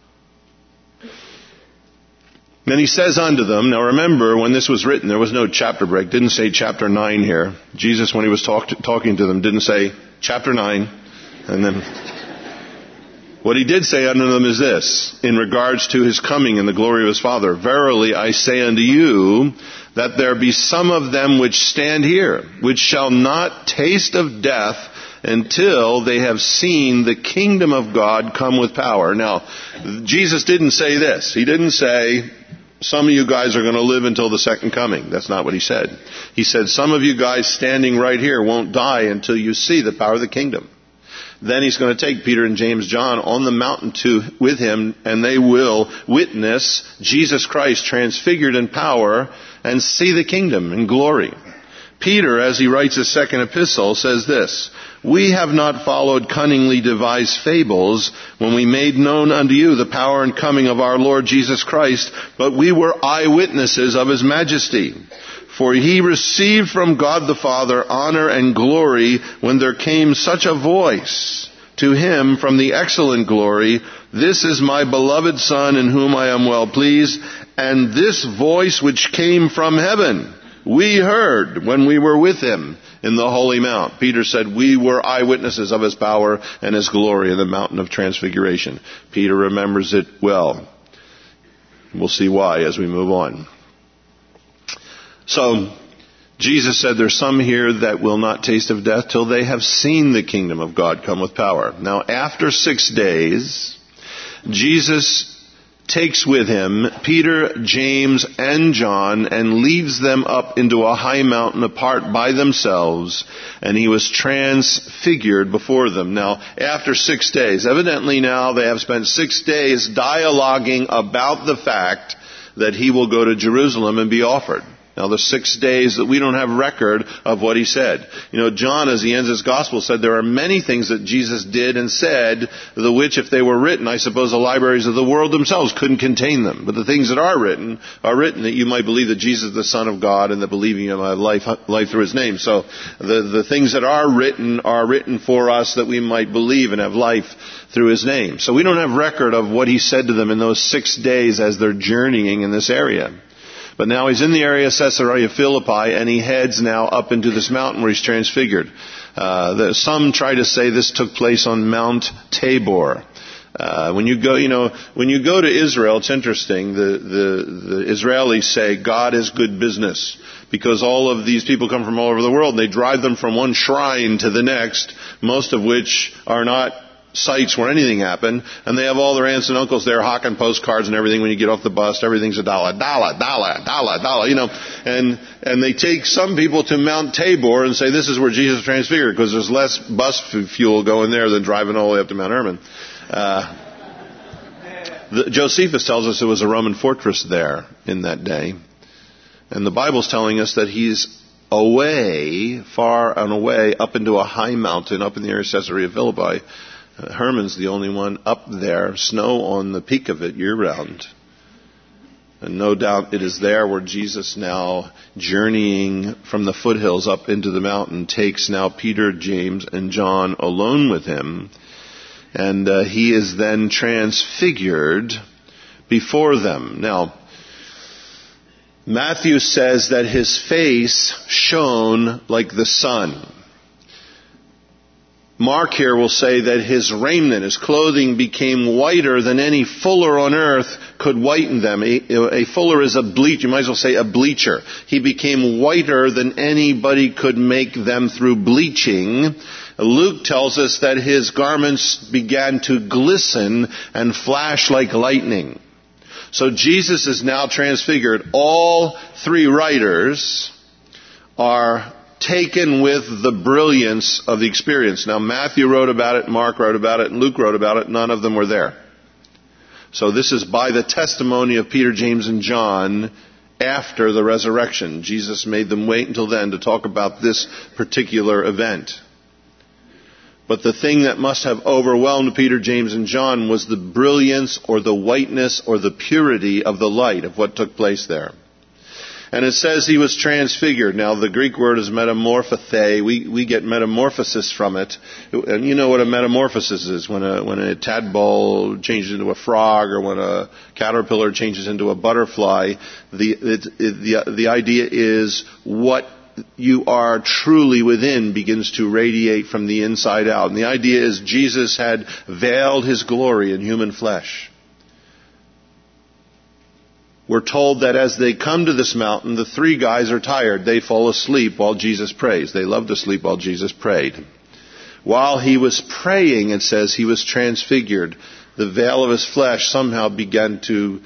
Then he says unto them, now remember, when this was written, there was no chapter break. Didn't say chapter 9 here. Jesus, when he was talking to them, didn't say chapter 9. And then what he did say unto them is this, in regards to his coming in the glory of his Father. Verily I say unto you, that there be some of them which stand here, which shall not taste of death until they have seen the kingdom of God come with power. Now, Jesus didn't say this. He didn't say, some of you guys are going to live until the second coming. That's not what he said. He said, some of you guys standing right here won't die until you see the power of the kingdom. Then he's going to take Peter and James, John on the mountain with him, and they will witness Jesus Christ transfigured in power and see the kingdom in glory. Peter, as he writes his second epistle, says this, we have not followed cunningly devised fables when we made known unto you the power and coming of our Lord Jesus Christ, but we were eyewitnesses of his majesty. For he received from God the Father honor and glory when there came such a voice to him from the excellent glory, this is my beloved Son in whom I am well pleased, and this voice which came from heaven we heard when we were with him in the holy mount. Peter said we were eyewitnesses of his power and his glory in the mountain of transfiguration. Peter remembers it well. We'll see why as we move on. So, Jesus said there's some here that will not taste of death till they have seen the kingdom of God come with power. Now, after 6 days, Jesus takes with him Peter, James, and John and leads them up into a high mountain apart by themselves, and he was transfigured before them. Now, after 6 days, evidently now they have spent 6 days dialoguing about the fact that he will go to Jerusalem and be offered. Now, the 6 days that we don't have record of what he said. You know, John, as he ends his gospel, said there are many things that Jesus did and said, the which, if they were written, I suppose the libraries of the world themselves couldn't contain them. But the things that are written that you might believe that Jesus is the Son of God and that believing in him have life through his name. So the things that are written for us that we might believe and have life through his name. So we don't have record of what he said to them in those 6 days as they're journeying in this area. But now he's in the area of Caesarea Philippi, and he heads now up into this mountain where he's transfigured. Some try to say this took place on Mount Tabor. When you go to Israel, it's interesting. The Israelis say God is good business, because all of these people come from all over the world, and they drive them from one shrine to the next, most of which are not sites where anything happened, and they have all their aunts and uncles there hawking postcards and everything. When you get off the bus, everything's $1, $1, you know. And they take some people to Mount Tabor and say this is where Jesus transfigured, because there's less bus fuel going there than driving all the way up to Mount Hermon. Josephus tells us it was a Roman fortress there in that day, and the Bible's telling us that he's away, far and away, up into a high mountain, up in the area of Caesarea Philippi. Hermon's the only one up there, snow on the peak of it year-round. And no doubt it is there where Jesus, now journeying from the foothills up into the mountain, takes now Peter, James, and John alone with him. And he is then transfigured before them. Now, Matthew says that his face shone like the sun. Mark here will say that his raiment, his clothing, became whiter than any fuller on earth could whiten them. A fuller is a bleach. You might as well say a bleacher. He became whiter than anybody could make them through bleaching. Luke tells us that his garments began to glisten and flash like lightning. So Jesus is now transfigured. All three writers are taken with the brilliance of the experience. Now, Matthew wrote about it, Mark wrote about it, and Luke wrote about it. None of them were there. So this is by the testimony of Peter, James, and John after the resurrection. Jesus made them wait until then to talk about this particular event. But the thing that must have overwhelmed Peter, James, and John was the brilliance or the whiteness or the purity of the light of what took place there. And it says he was transfigured. Now, the Greek word is metamorphothe. We get metamorphosis from it. And you know what a metamorphosis is. When a tadpole changes into a frog, or when a caterpillar changes into a butterfly, the idea is what you are truly within begins to radiate from the inside out. And the idea is Jesus had veiled his glory in human flesh. We're told that as they come to this mountain, the three guys are tired. They fall asleep while Jesus prays. They love to sleep while Jesus prayed. While he was praying, it says he was transfigured. The veil of his flesh somehow began to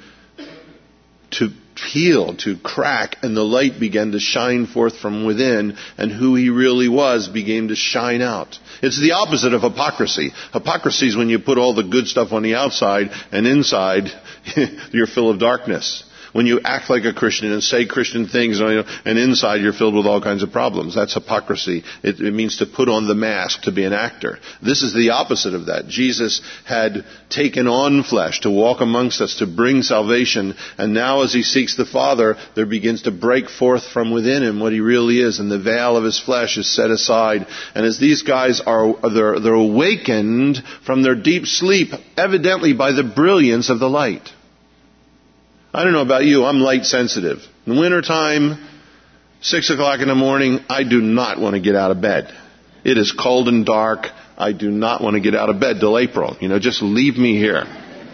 peel, to crack, and the light began to shine forth from within, and who he really was began to shine out. It's the opposite of hypocrisy. Hypocrisy is when you put all the good stuff on the outside, and inside you're full of darkness. When you act like a Christian and say Christian things, and inside you're filled with all kinds of problems. That's hypocrisy. It means to put on the mask, to be an actor. This is the opposite of that. Jesus had taken on flesh to walk amongst us, to bring salvation. And now as he seeks the Father, there begins to break forth from within him what he really is. And the veil of his flesh is set aside. And as these guys they're awakened from their deep sleep, evidently by the brilliance of the light. I don't know about you, I'm light sensitive. In the wintertime, 6 o'clock in the morning, I do not want to get out of bed. It is cold and dark. I do not want to get out of bed till April. Just leave me here.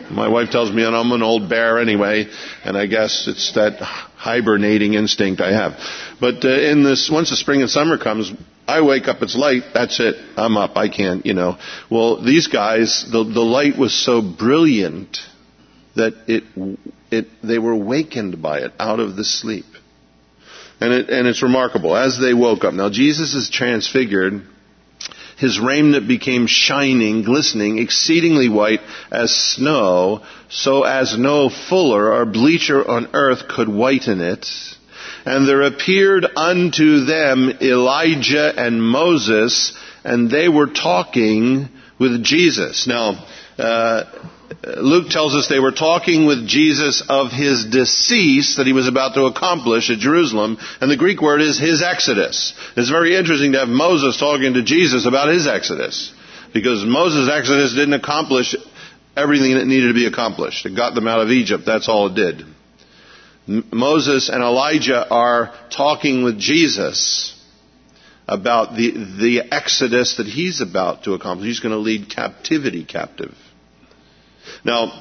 My wife tells me I'm an old bear anyway, and I guess it's that hibernating instinct I have. But once the spring and summer comes, I wake up, it's light, that's it, I'm up, I can't, Well, these guys, the light was so brilliant that they were wakened by it out of the sleep. And it's remarkable. As they woke up, now Jesus is transfigured. His raiment became shining, glistening, exceedingly white as snow, so as no fuller or bleacher on earth could whiten it. And there appeared unto them Elijah and Moses, and they were talking with Jesus. Now, Luke tells us they were talking with Jesus of his decease that he was about to accomplish at Jerusalem, and the Greek word is his exodus. It's very interesting to have Moses talking to Jesus about his exodus, because Moses' exodus didn't accomplish everything that needed to be accomplished. It got them out of Egypt. That's all it did. Moses and Elijah are talking with Jesus about the exodus that he's about to accomplish. He's going to lead captivity captive. Now,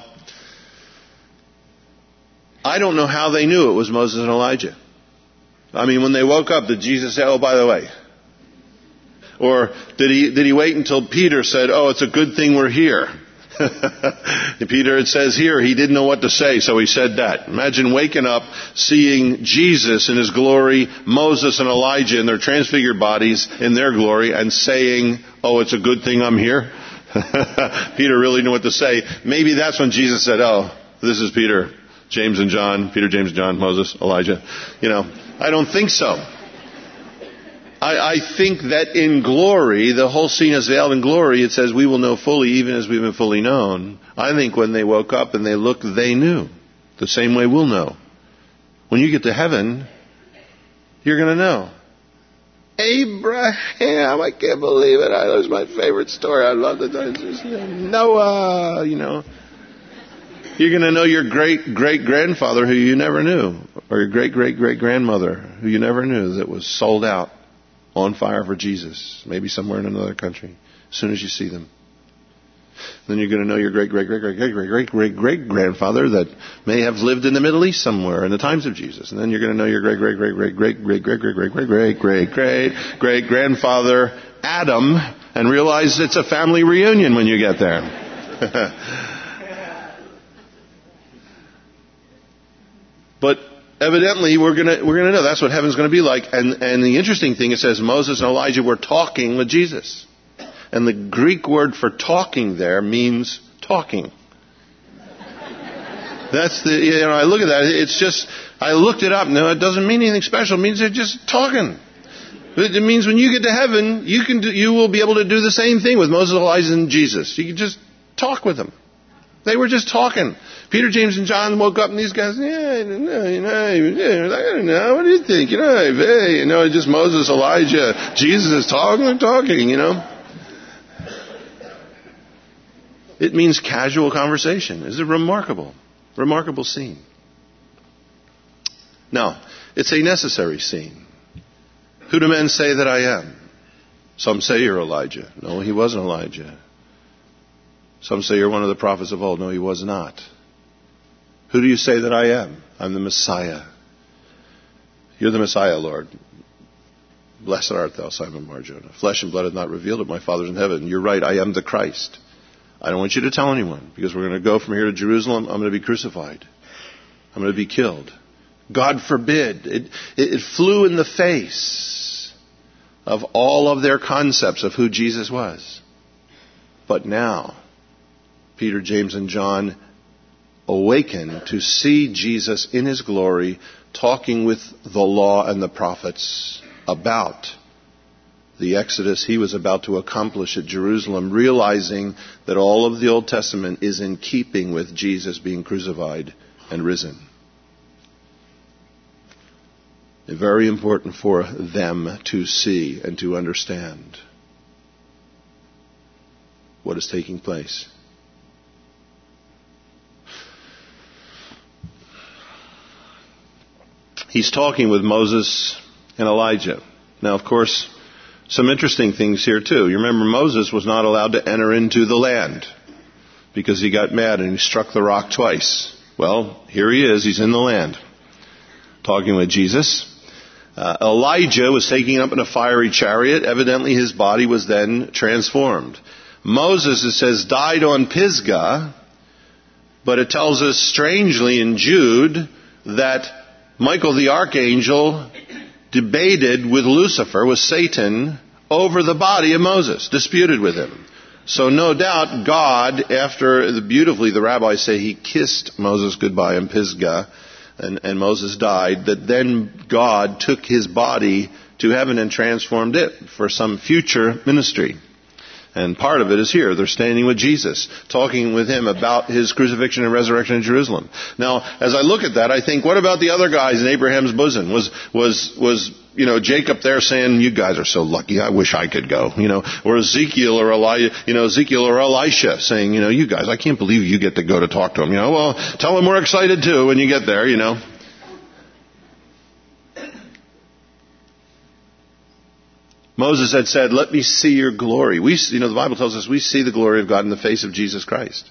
I don't know how they knew it was Moses and Elijah. I mean, when they woke up, did Jesus say, oh, by the way? Or did he wait until Peter said, oh, it's a good thing we're here? Peter, it says here, he didn't know what to say, so he said that. Imagine waking up, seeing Jesus in his glory, Moses and Elijah in their transfigured bodies in their glory, and saying, oh, it's a good thing I'm here. Peter really knew what to say. Maybe that's when Jesus said, oh, this is Peter, James and John, Moses, Elijah. I don't think so. I think that in glory, the whole scene is veiled in glory. It says we will know fully even as we've been fully known. I think when they woke up and they looked, they knew. The same way we'll know. When you get to heaven, you're going to know. Abraham, I can't believe it. That was my favorite story. I love it. Noah, You're going to know your great-great-grandfather who you never knew. Or your great-great-great-grandmother who you never knew that was sold out on fire for Jesus. Maybe somewhere in another country. As soon as you see them. Then you're going to know your great-great-great-great-great-great-great-grandfather that may have lived in the Middle East somewhere in the times of Jesus. And then you're going to know your great-great-great-great-great-great-great-great-great-grandfather Adam and realize it's a family reunion when you get there. But evidently we're gonna know that's what heaven's going to be like. And the interesting thing, it says Moses and Elijah were talking with Jesus. And the Greek word for talking there means talking. That's I look at that, it's just, I looked it up. No, it doesn't mean anything special. It means they're just talking. It means when you get to heaven, you will be able to do the same thing with Moses, Elijah, and Jesus. You can just talk with them. They were just talking. Peter, James, and John woke up, and these guys, I don't know, what do you think? Just Moses, Elijah, Jesus is talking, It means casual conversation. It's a remarkable scene. Now, it's a necessary scene. Who do men say that I am? Some say you're Elijah. No, he wasn't Elijah. Some say you're one of the prophets of old. No, he was not. Who do you say that I am? I'm the Messiah. You're the Messiah, Lord. Blessed art thou, Simon Bar-Jonah. Flesh and blood have not revealed it. My Father's in heaven. You're right. I am the Christ. I don't want you to tell anyone, because we're going to go from here to Jerusalem. I'm going to be crucified. I'm going to be killed. God forbid. It flew in the face of all of their concepts of who Jesus was. But now, Peter, James, and John awaken to see Jesus in his glory talking with the law and the prophets about the exodus he was about to accomplish at Jerusalem, realizing that all of the Old Testament is in keeping with Jesus being crucified and risen. Very important for them to see and to understand what is taking place. He's talking with Moses and Elijah. Now, of course, some interesting things here too. You remember Moses was not allowed to enter into the land because he got mad and he struck the rock twice. Well, here he is. He's in the land talking with Jesus. Elijah was taken up in a fiery chariot. Evidently his body was then transformed. Moses, it says, died on Pisgah, but it tells us strangely in Jude that Michael the archangel debated with Lucifer, with Satan, over the body of Moses, disputed with him. So no doubt God, after beautifully the rabbis say he kissed Moses goodbye in Pisgah, and Moses died, that then God took his body to heaven and transformed it for some future ministry. And part of it is here. They're standing with Jesus, talking with him about his crucifixion and resurrection in Jerusalem. Now, as I look at that, I think, what about the other guys in Abraham's bosom? Was Jacob there saying, you guys are so lucky, I wish I could go, or Ezekiel or Elisha saying, you guys, I can't believe you get to go to talk to him, well, tell him we're excited too when you get there, Moses had said, let me see your glory. The Bible tells us we see the glory of God in the face of Jesus Christ.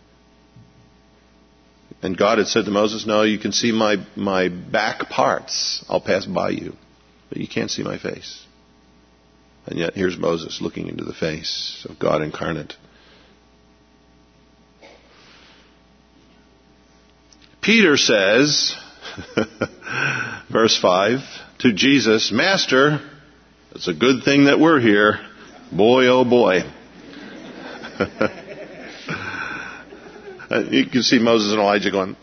And God had said to Moses, no, you can see my back parts. I'll pass by you. But you can't see my face. And yet here's Moses looking into the face of God incarnate. Peter says, verse 5, to Jesus, Master, it's a good thing that we're here. Boy, oh boy. You can see Moses and Elijah going,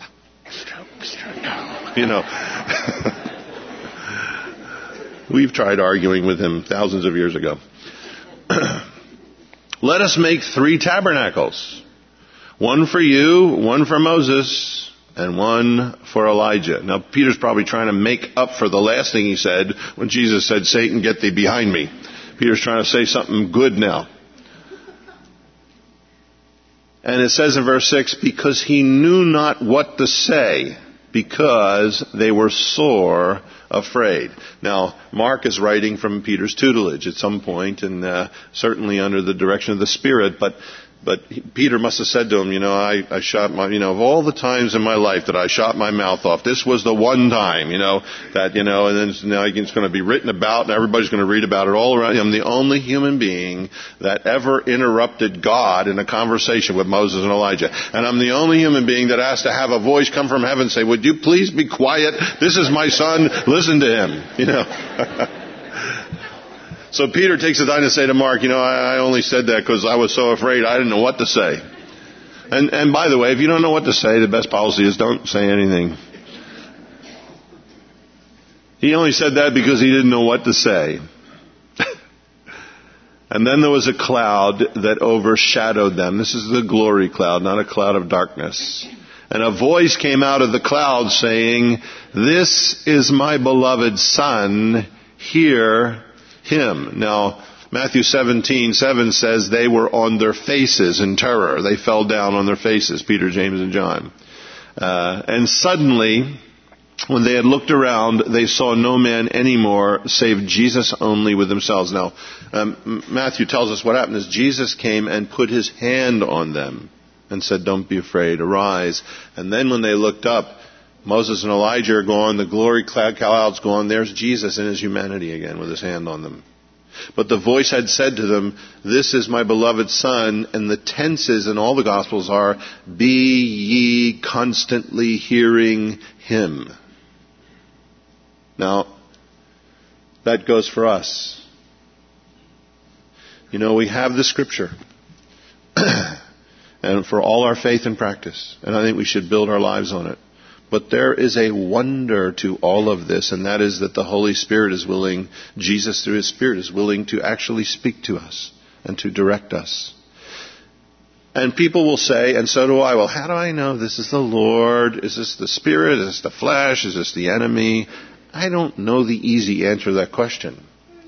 We've tried arguing with him thousands of years ago. Let us make 3 tabernacles. One for you, one for Moses, and one for Elijah. Now, Peter's probably trying to make up for the last thing he said when Jesus said, Satan, get thee behind me. Peter's trying to say something good now. And it says in verse 6, because he knew not what to say, because they were sore afraid. Now, Mark is writing from Peter's tutelage at some point, and certainly under the direction of the Spirit, but Peter must have said to him, I shot of all the times in my life that I shot my mouth off, this was the one time, and then now it's going to be written about and everybody's going to read about it all around. I'm the only human being that ever interrupted God in a conversation with Moses and Elijah. And I'm the only human being that has to have a voice come from heaven and say, would you please be quiet? This is my son. Listen to him, So Peter takes the time to say to Mark, I only said that because I was so afraid I didn't know what to say. And by the way, if you don't know what to say, the best policy is don't say anything. He only said that because he didn't know what to say. And then there was a cloud that overshadowed them. This is the glory cloud, not a cloud of darkness. And a voice came out of the cloud saying, this is my beloved Son, hear him. Now, Matthew 17:7 says they were on their faces in terror. They fell down on their faces, Peter, James, and John. And suddenly, when they had looked around, they saw no man anymore save Jesus only with themselves. Now, Matthew tells us what happened is Jesus came and put his hand on them and said, don't be afraid, arise. And then when they looked up, Moses and Elijah are gone, the glory cloud's gone, there's Jesus in his humanity again with his hand on them. But the voice had said to them, this is my beloved Son, and the tenses in all the Gospels are, be ye constantly hearing him. Now, that goes for us. We have the Scripture. And for all our faith and practice. And I think we should build our lives on it. But there is a wonder to all of this, and that is that the Holy Spirit is willing, Jesus through His Spirit is willing to actually speak to us and to direct us. And people will say, and so do I, well, how do I know this is the Lord? Is this the Spirit? Is this the flesh? Is this the enemy? I don't know the easy answer to that question.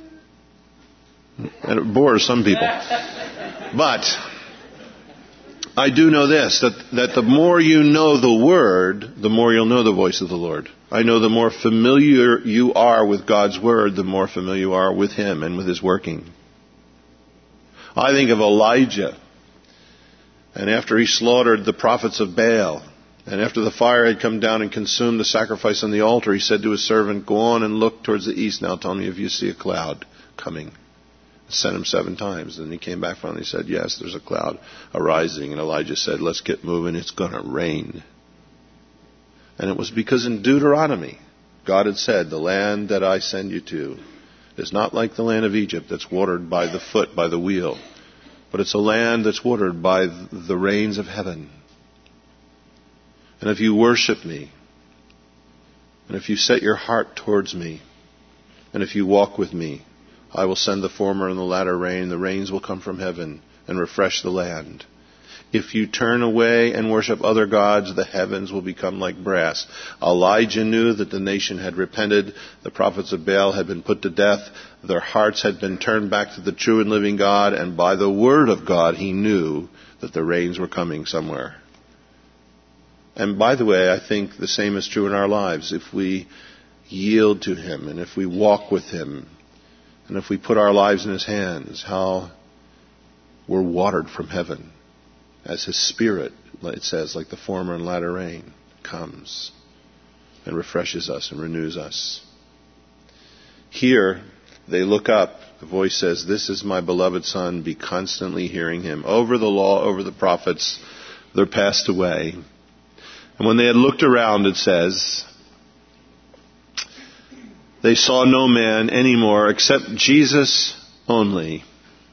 And it bores some people. But I do know this, that the more you know the Word, the more you'll know the voice of the Lord. I know the more familiar you are with God's Word, the more familiar you are with Him and with His working. I think of Elijah And after he slaughtered the prophets of Baal, and after the fire had come down and consumed the sacrifice on the altar, he said to his servant, "Go on and look towards the east. Now tell me if you see a cloud coming." Sent him 7 times. And he came back from it and he said, "Yes, there's a cloud arising." And Elijah said, "Let's get moving. It's going to rain." And it was because in Deuteronomy, God had said, "The land that I send you to is not like the land of Egypt that's watered by the foot, by the wheel. But it's a land that's watered by the rains of heaven. And if you worship me, and if you set your heart towards me, and if you walk with me, I will send the former and the latter rain. The rains will come from heaven and refresh the land. If you turn away and worship other gods, the heavens will become like brass." Elijah knew that the nation had repented. The prophets of Baal had been put to death. Their hearts had been turned back to the true and living God. And by the word of God, he knew that the rains were coming somewhere. And by the way, I think the same is true in our lives. If we yield to him, and if we walk with him, and if we put our lives in his hands, how we're watered from heaven as his Spirit, it says, like the former and latter rain, comes and refreshes us and renews us. Here, they look up. The voice says, "This is my beloved Son. Be constantly hearing him." Over the law, over the prophets, they're passed away. And when they had looked around, it says, they saw no man anymore except Jesus only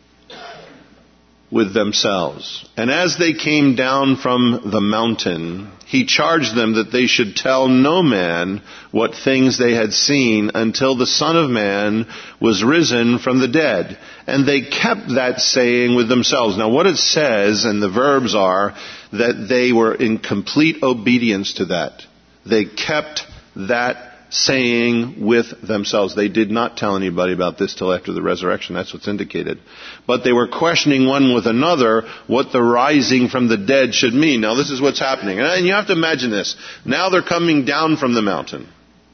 with themselves. And as they came down from the mountain, he charged them that they should tell no man what things they had seen until the Son of Man was risen from the dead. And they kept that saying with themselves. Now what it says, and the verbs are, that they were in complete obedience to that. They kept that saying with themselves. They did not tell anybody about this till after the resurrection. That's what's indicated. But they were questioning one with another what the rising from the dead should mean. Now this is what's happening. And you have to imagine this. Now they're coming down from the mountain.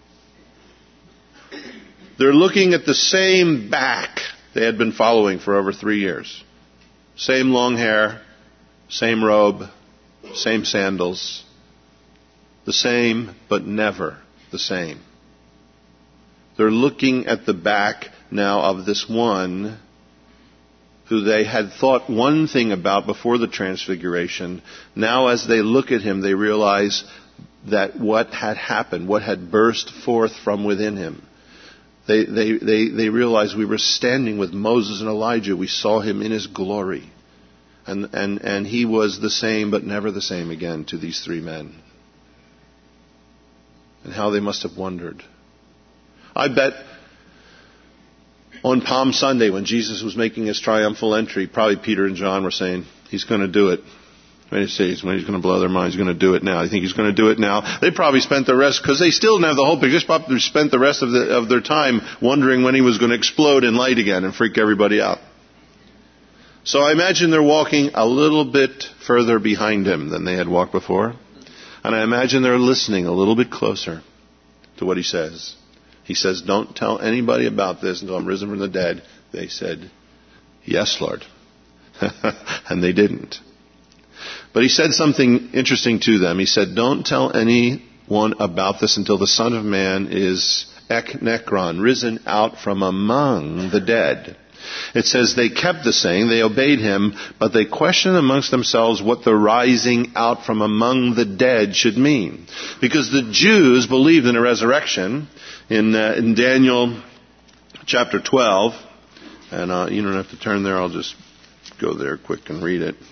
They're looking at the same back they had been following for over 3 years. Same long hair, same robe, same sandals. The same, but never the same. They're looking at the back now of this one who they had thought one thing about before the transfiguration. Now as they look at him, they realize that what had happened, what had burst forth from within him. They realize we were standing with Moses and Elijah. We saw him in his glory. And he was the same, but never the same again to these 3 men. And how they must have wondered. I bet on Palm Sunday when Jesus was making his triumphal entry, probably Peter and John were saying, "He's going to do it." When he says, when he's going to blow their minds, he's going to do it now. I think he's going to do it now. They probably spent the rest, because they still didn't have the whole picture, they probably spent the rest of their time wondering when he was going to explode in light again and freak everybody out. So I imagine they're walking a little bit further behind him than they had walked before. And I imagine they're listening a little bit closer to what he says. He says, "Don't tell anybody about this until I'm risen from the dead." They said, "Yes, Lord." And they didn't. But he said something interesting to them. He said, "Don't tell anyone about this until the Son of Man is eknekron, risen out from among the dead." It says they kept the saying, they obeyed him, but they questioned amongst themselves what the rising out from among the dead should mean. Because the Jews believed in a resurrection. In Daniel chapter 12, and you don't have to turn there, I'll just go there quick and read it.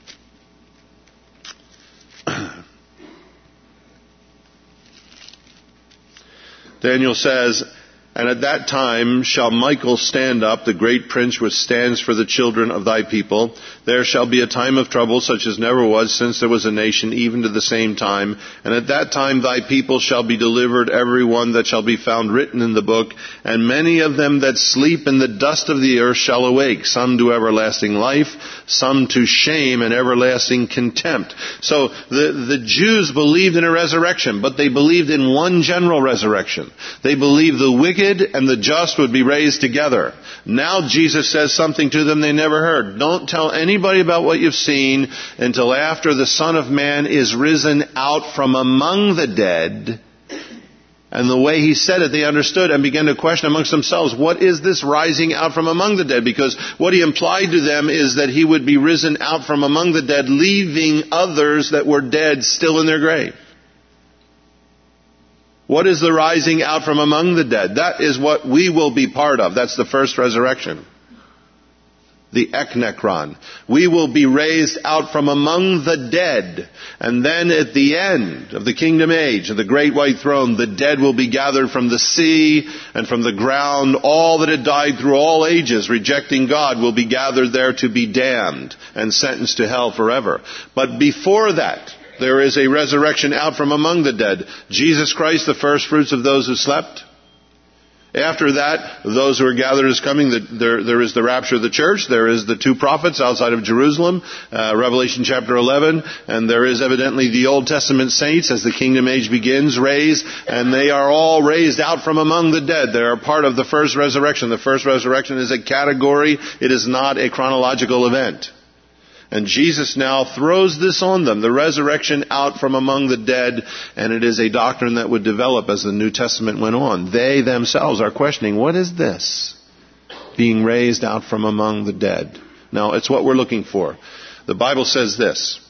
Daniel says, "And at that time shall Michael stand up, the great prince which stands for the children of thy people. There shall be a time of trouble such as never was since there was a nation, even to the same time. And at that time thy people shall be delivered, every one that shall be found written in the book. And many of them that sleep in the dust of the earth shall awake, some to everlasting life, some to shame and everlasting contempt." So the Jews believed in a resurrection, but they believed in one general resurrection. They believed the wicked wicked and the just would be raised together. Now Jesus says something to them they never heard. Don't tell anybody about what you've seen until after the Son of Man is risen out from among the dead. And the way he said it, they understood and began to question amongst themselves, what is this rising out from among the dead? Because what he implied to them is that he would be risen out from among the dead, leaving others that were dead still in their grave. What is the rising out from among the dead? That is what we will be part of. That's the first resurrection. The eknekron. We will be raised out from among the dead. And then at the end of the kingdom age, of the great white throne, the dead will be gathered from the sea and from the ground. All that had died through all ages, rejecting God, will be gathered there to be damned and sentenced to hell forever. But before that, there is a resurrection out from among the dead. Jesus Christ, the first fruits of those who slept. After that, those who are gathered is coming. There is the rapture of the church. There is the two prophets outside of Jerusalem, Revelation chapter 11. And there is evidently the Old Testament saints as the kingdom age begins, raised. And they are all raised out from among the dead. They are part of the first resurrection. The first resurrection is a category. It is not a chronological event. And Jesus now throws this on them, the resurrection out from among the dead, and it is a doctrine that would develop as the New Testament went on. They themselves are questioning, what is this? Being raised out from among the dead. Now, it's what we're looking for. The Bible says this,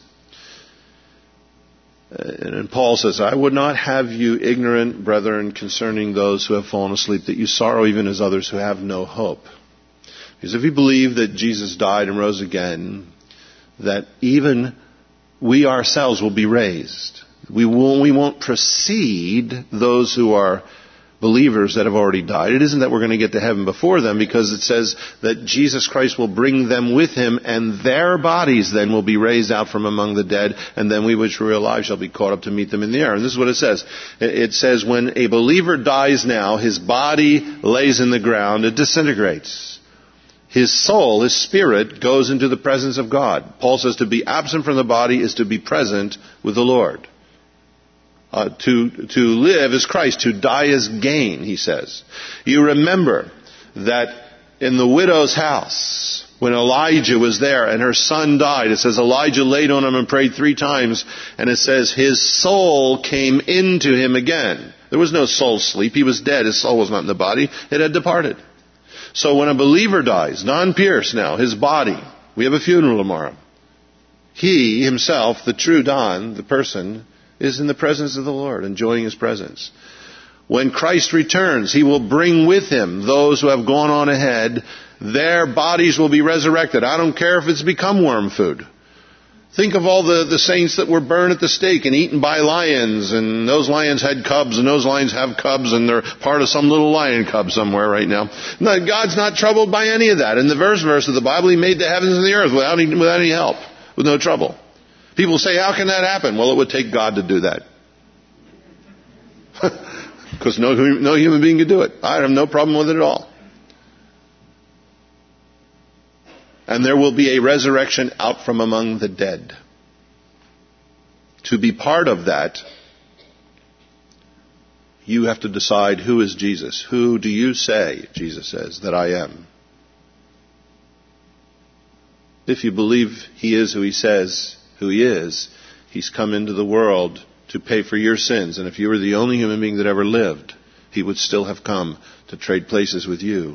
and Paul says, I would not have you ignorant, brethren, concerning those who have fallen asleep, that you sorrow even as others who have no hope. Because if you believe that Jesus died and rose again, that even we ourselves will be raised. We won't precede those who are believers that have already died. It isn't that we're going to get to heaven before them, because it says that Jesus Christ will bring them with him, and their bodies then will be raised out from among the dead, and then we which are alive shall be caught up to meet them in the air. And this is what it says. It says when a believer dies now, his body lays in the ground, it disintegrates. His soul, his spirit, goes into the presence of God. Paul says to be absent from the body is to be present with the Lord. To live is Christ. To die is gain, he says. You remember that in the widow's house, when Elijah was there and her son died, it says Elijah laid on him and prayed 3 times, and it says his soul came into him again. There was no soul sleep. He was dead. His soul was not in the body. It had departed. So when a believer dies, non-pierced now, his body, we have a funeral tomorrow. He himself, the true Don, the person, is in the presence of the Lord, enjoying his presence. When Christ returns, he will bring with him those who have gone on ahead. Their bodies will be resurrected. I don't care if it's become worm food. Think of all the saints that were burned at the stake and eaten by lions, and those lions had cubs, and those lions have cubs, and they're part of some little lion cub somewhere right now. No, God's not troubled by any of that. In the verse of the Bible, he made the heavens and the earth without any help, with no trouble. People say, how can that happen? Well, it would take God to do that. Because no human being could do it. I have no problem with it at all. And there will be a resurrection out from among the dead. To be part of that, you have to decide, who is Jesus? Who do you say, Jesus says, that I am? If you believe he is who he says who he is, he's come into the world to pay for your sins. And if you were the only human being that ever lived, he would still have come to trade places with you,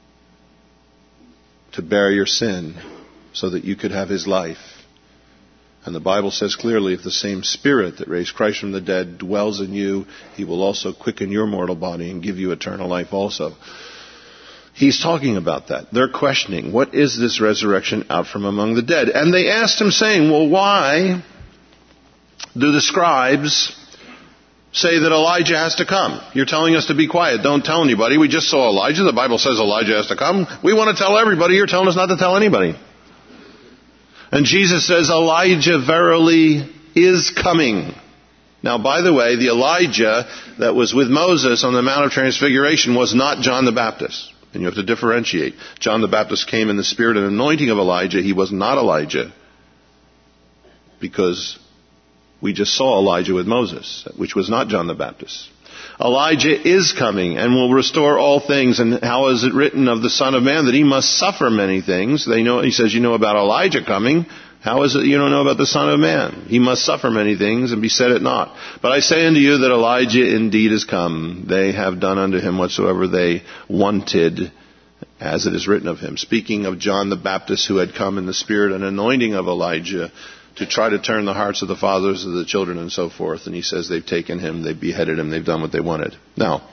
to bear your sin so that you could have his life. And the Bible says clearly, if the same Spirit that raised Christ from the dead dwells in you, he will also quicken your mortal body and give you eternal life also. He's talking about that. They're questioning, what is this resurrection out from among the dead? And they asked him, saying, well, why do the scribes say that Elijah has to come? You're telling us to be quiet. Don't tell anybody. We just saw Elijah. The Bible says Elijah has to come. We want to tell everybody. You're telling us not to tell anybody. And Jesus says, Elijah verily is coming. Now, by the way, the Elijah that was with Moses on the Mount of Transfiguration was not John the Baptist. And you have to differentiate. John the Baptist came in the spirit and anointing of Elijah. He was not Elijah, because we just saw Elijah with Moses, which was not John the Baptist. Elijah is coming and will restore all things. And how is it written of the Son of Man that he must suffer many things? He says, you know about Elijah coming. How is it you don't know about the Son of Man? He must suffer many things and be said it not. But I say unto you that Elijah indeed is come. They have done unto him whatsoever they wanted, as it is written of him. Speaking of John the Baptist, who had come in the spirit and anointing of Elijah to try to turn the hearts of the fathers of the children and so forth. And he says they've taken him, they've beheaded him, they've done what they wanted. Now,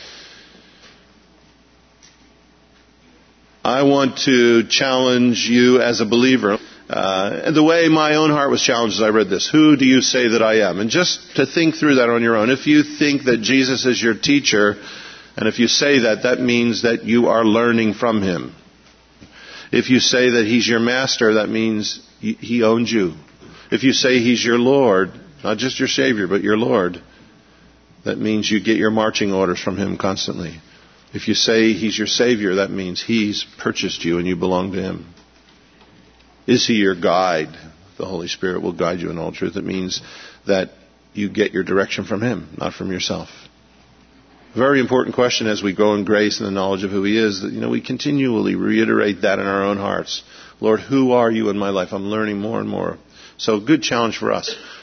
I want to challenge you as a believer. The way my own heart was challenged as I read this. Who do you say that I am? And just to think through that on your own. If you think that Jesus is your teacher, and if you say that, that means that you are learning from him. If you say that he's your master, that means he owns you. If you say he's your Lord, not just your Savior, but your Lord, that means you get your marching orders from him constantly. If you say he's your Savior, that means he's purchased you and you belong to him. Is he your guide? The Holy Spirit will guide you in all truth. It means that you get your direction from him, not from yourself. A very important question as we grow in grace and the knowledge of who he is, that we continually reiterate that in our own hearts. Lord, who are you in my life? I'm learning more and more. So good challenge for us.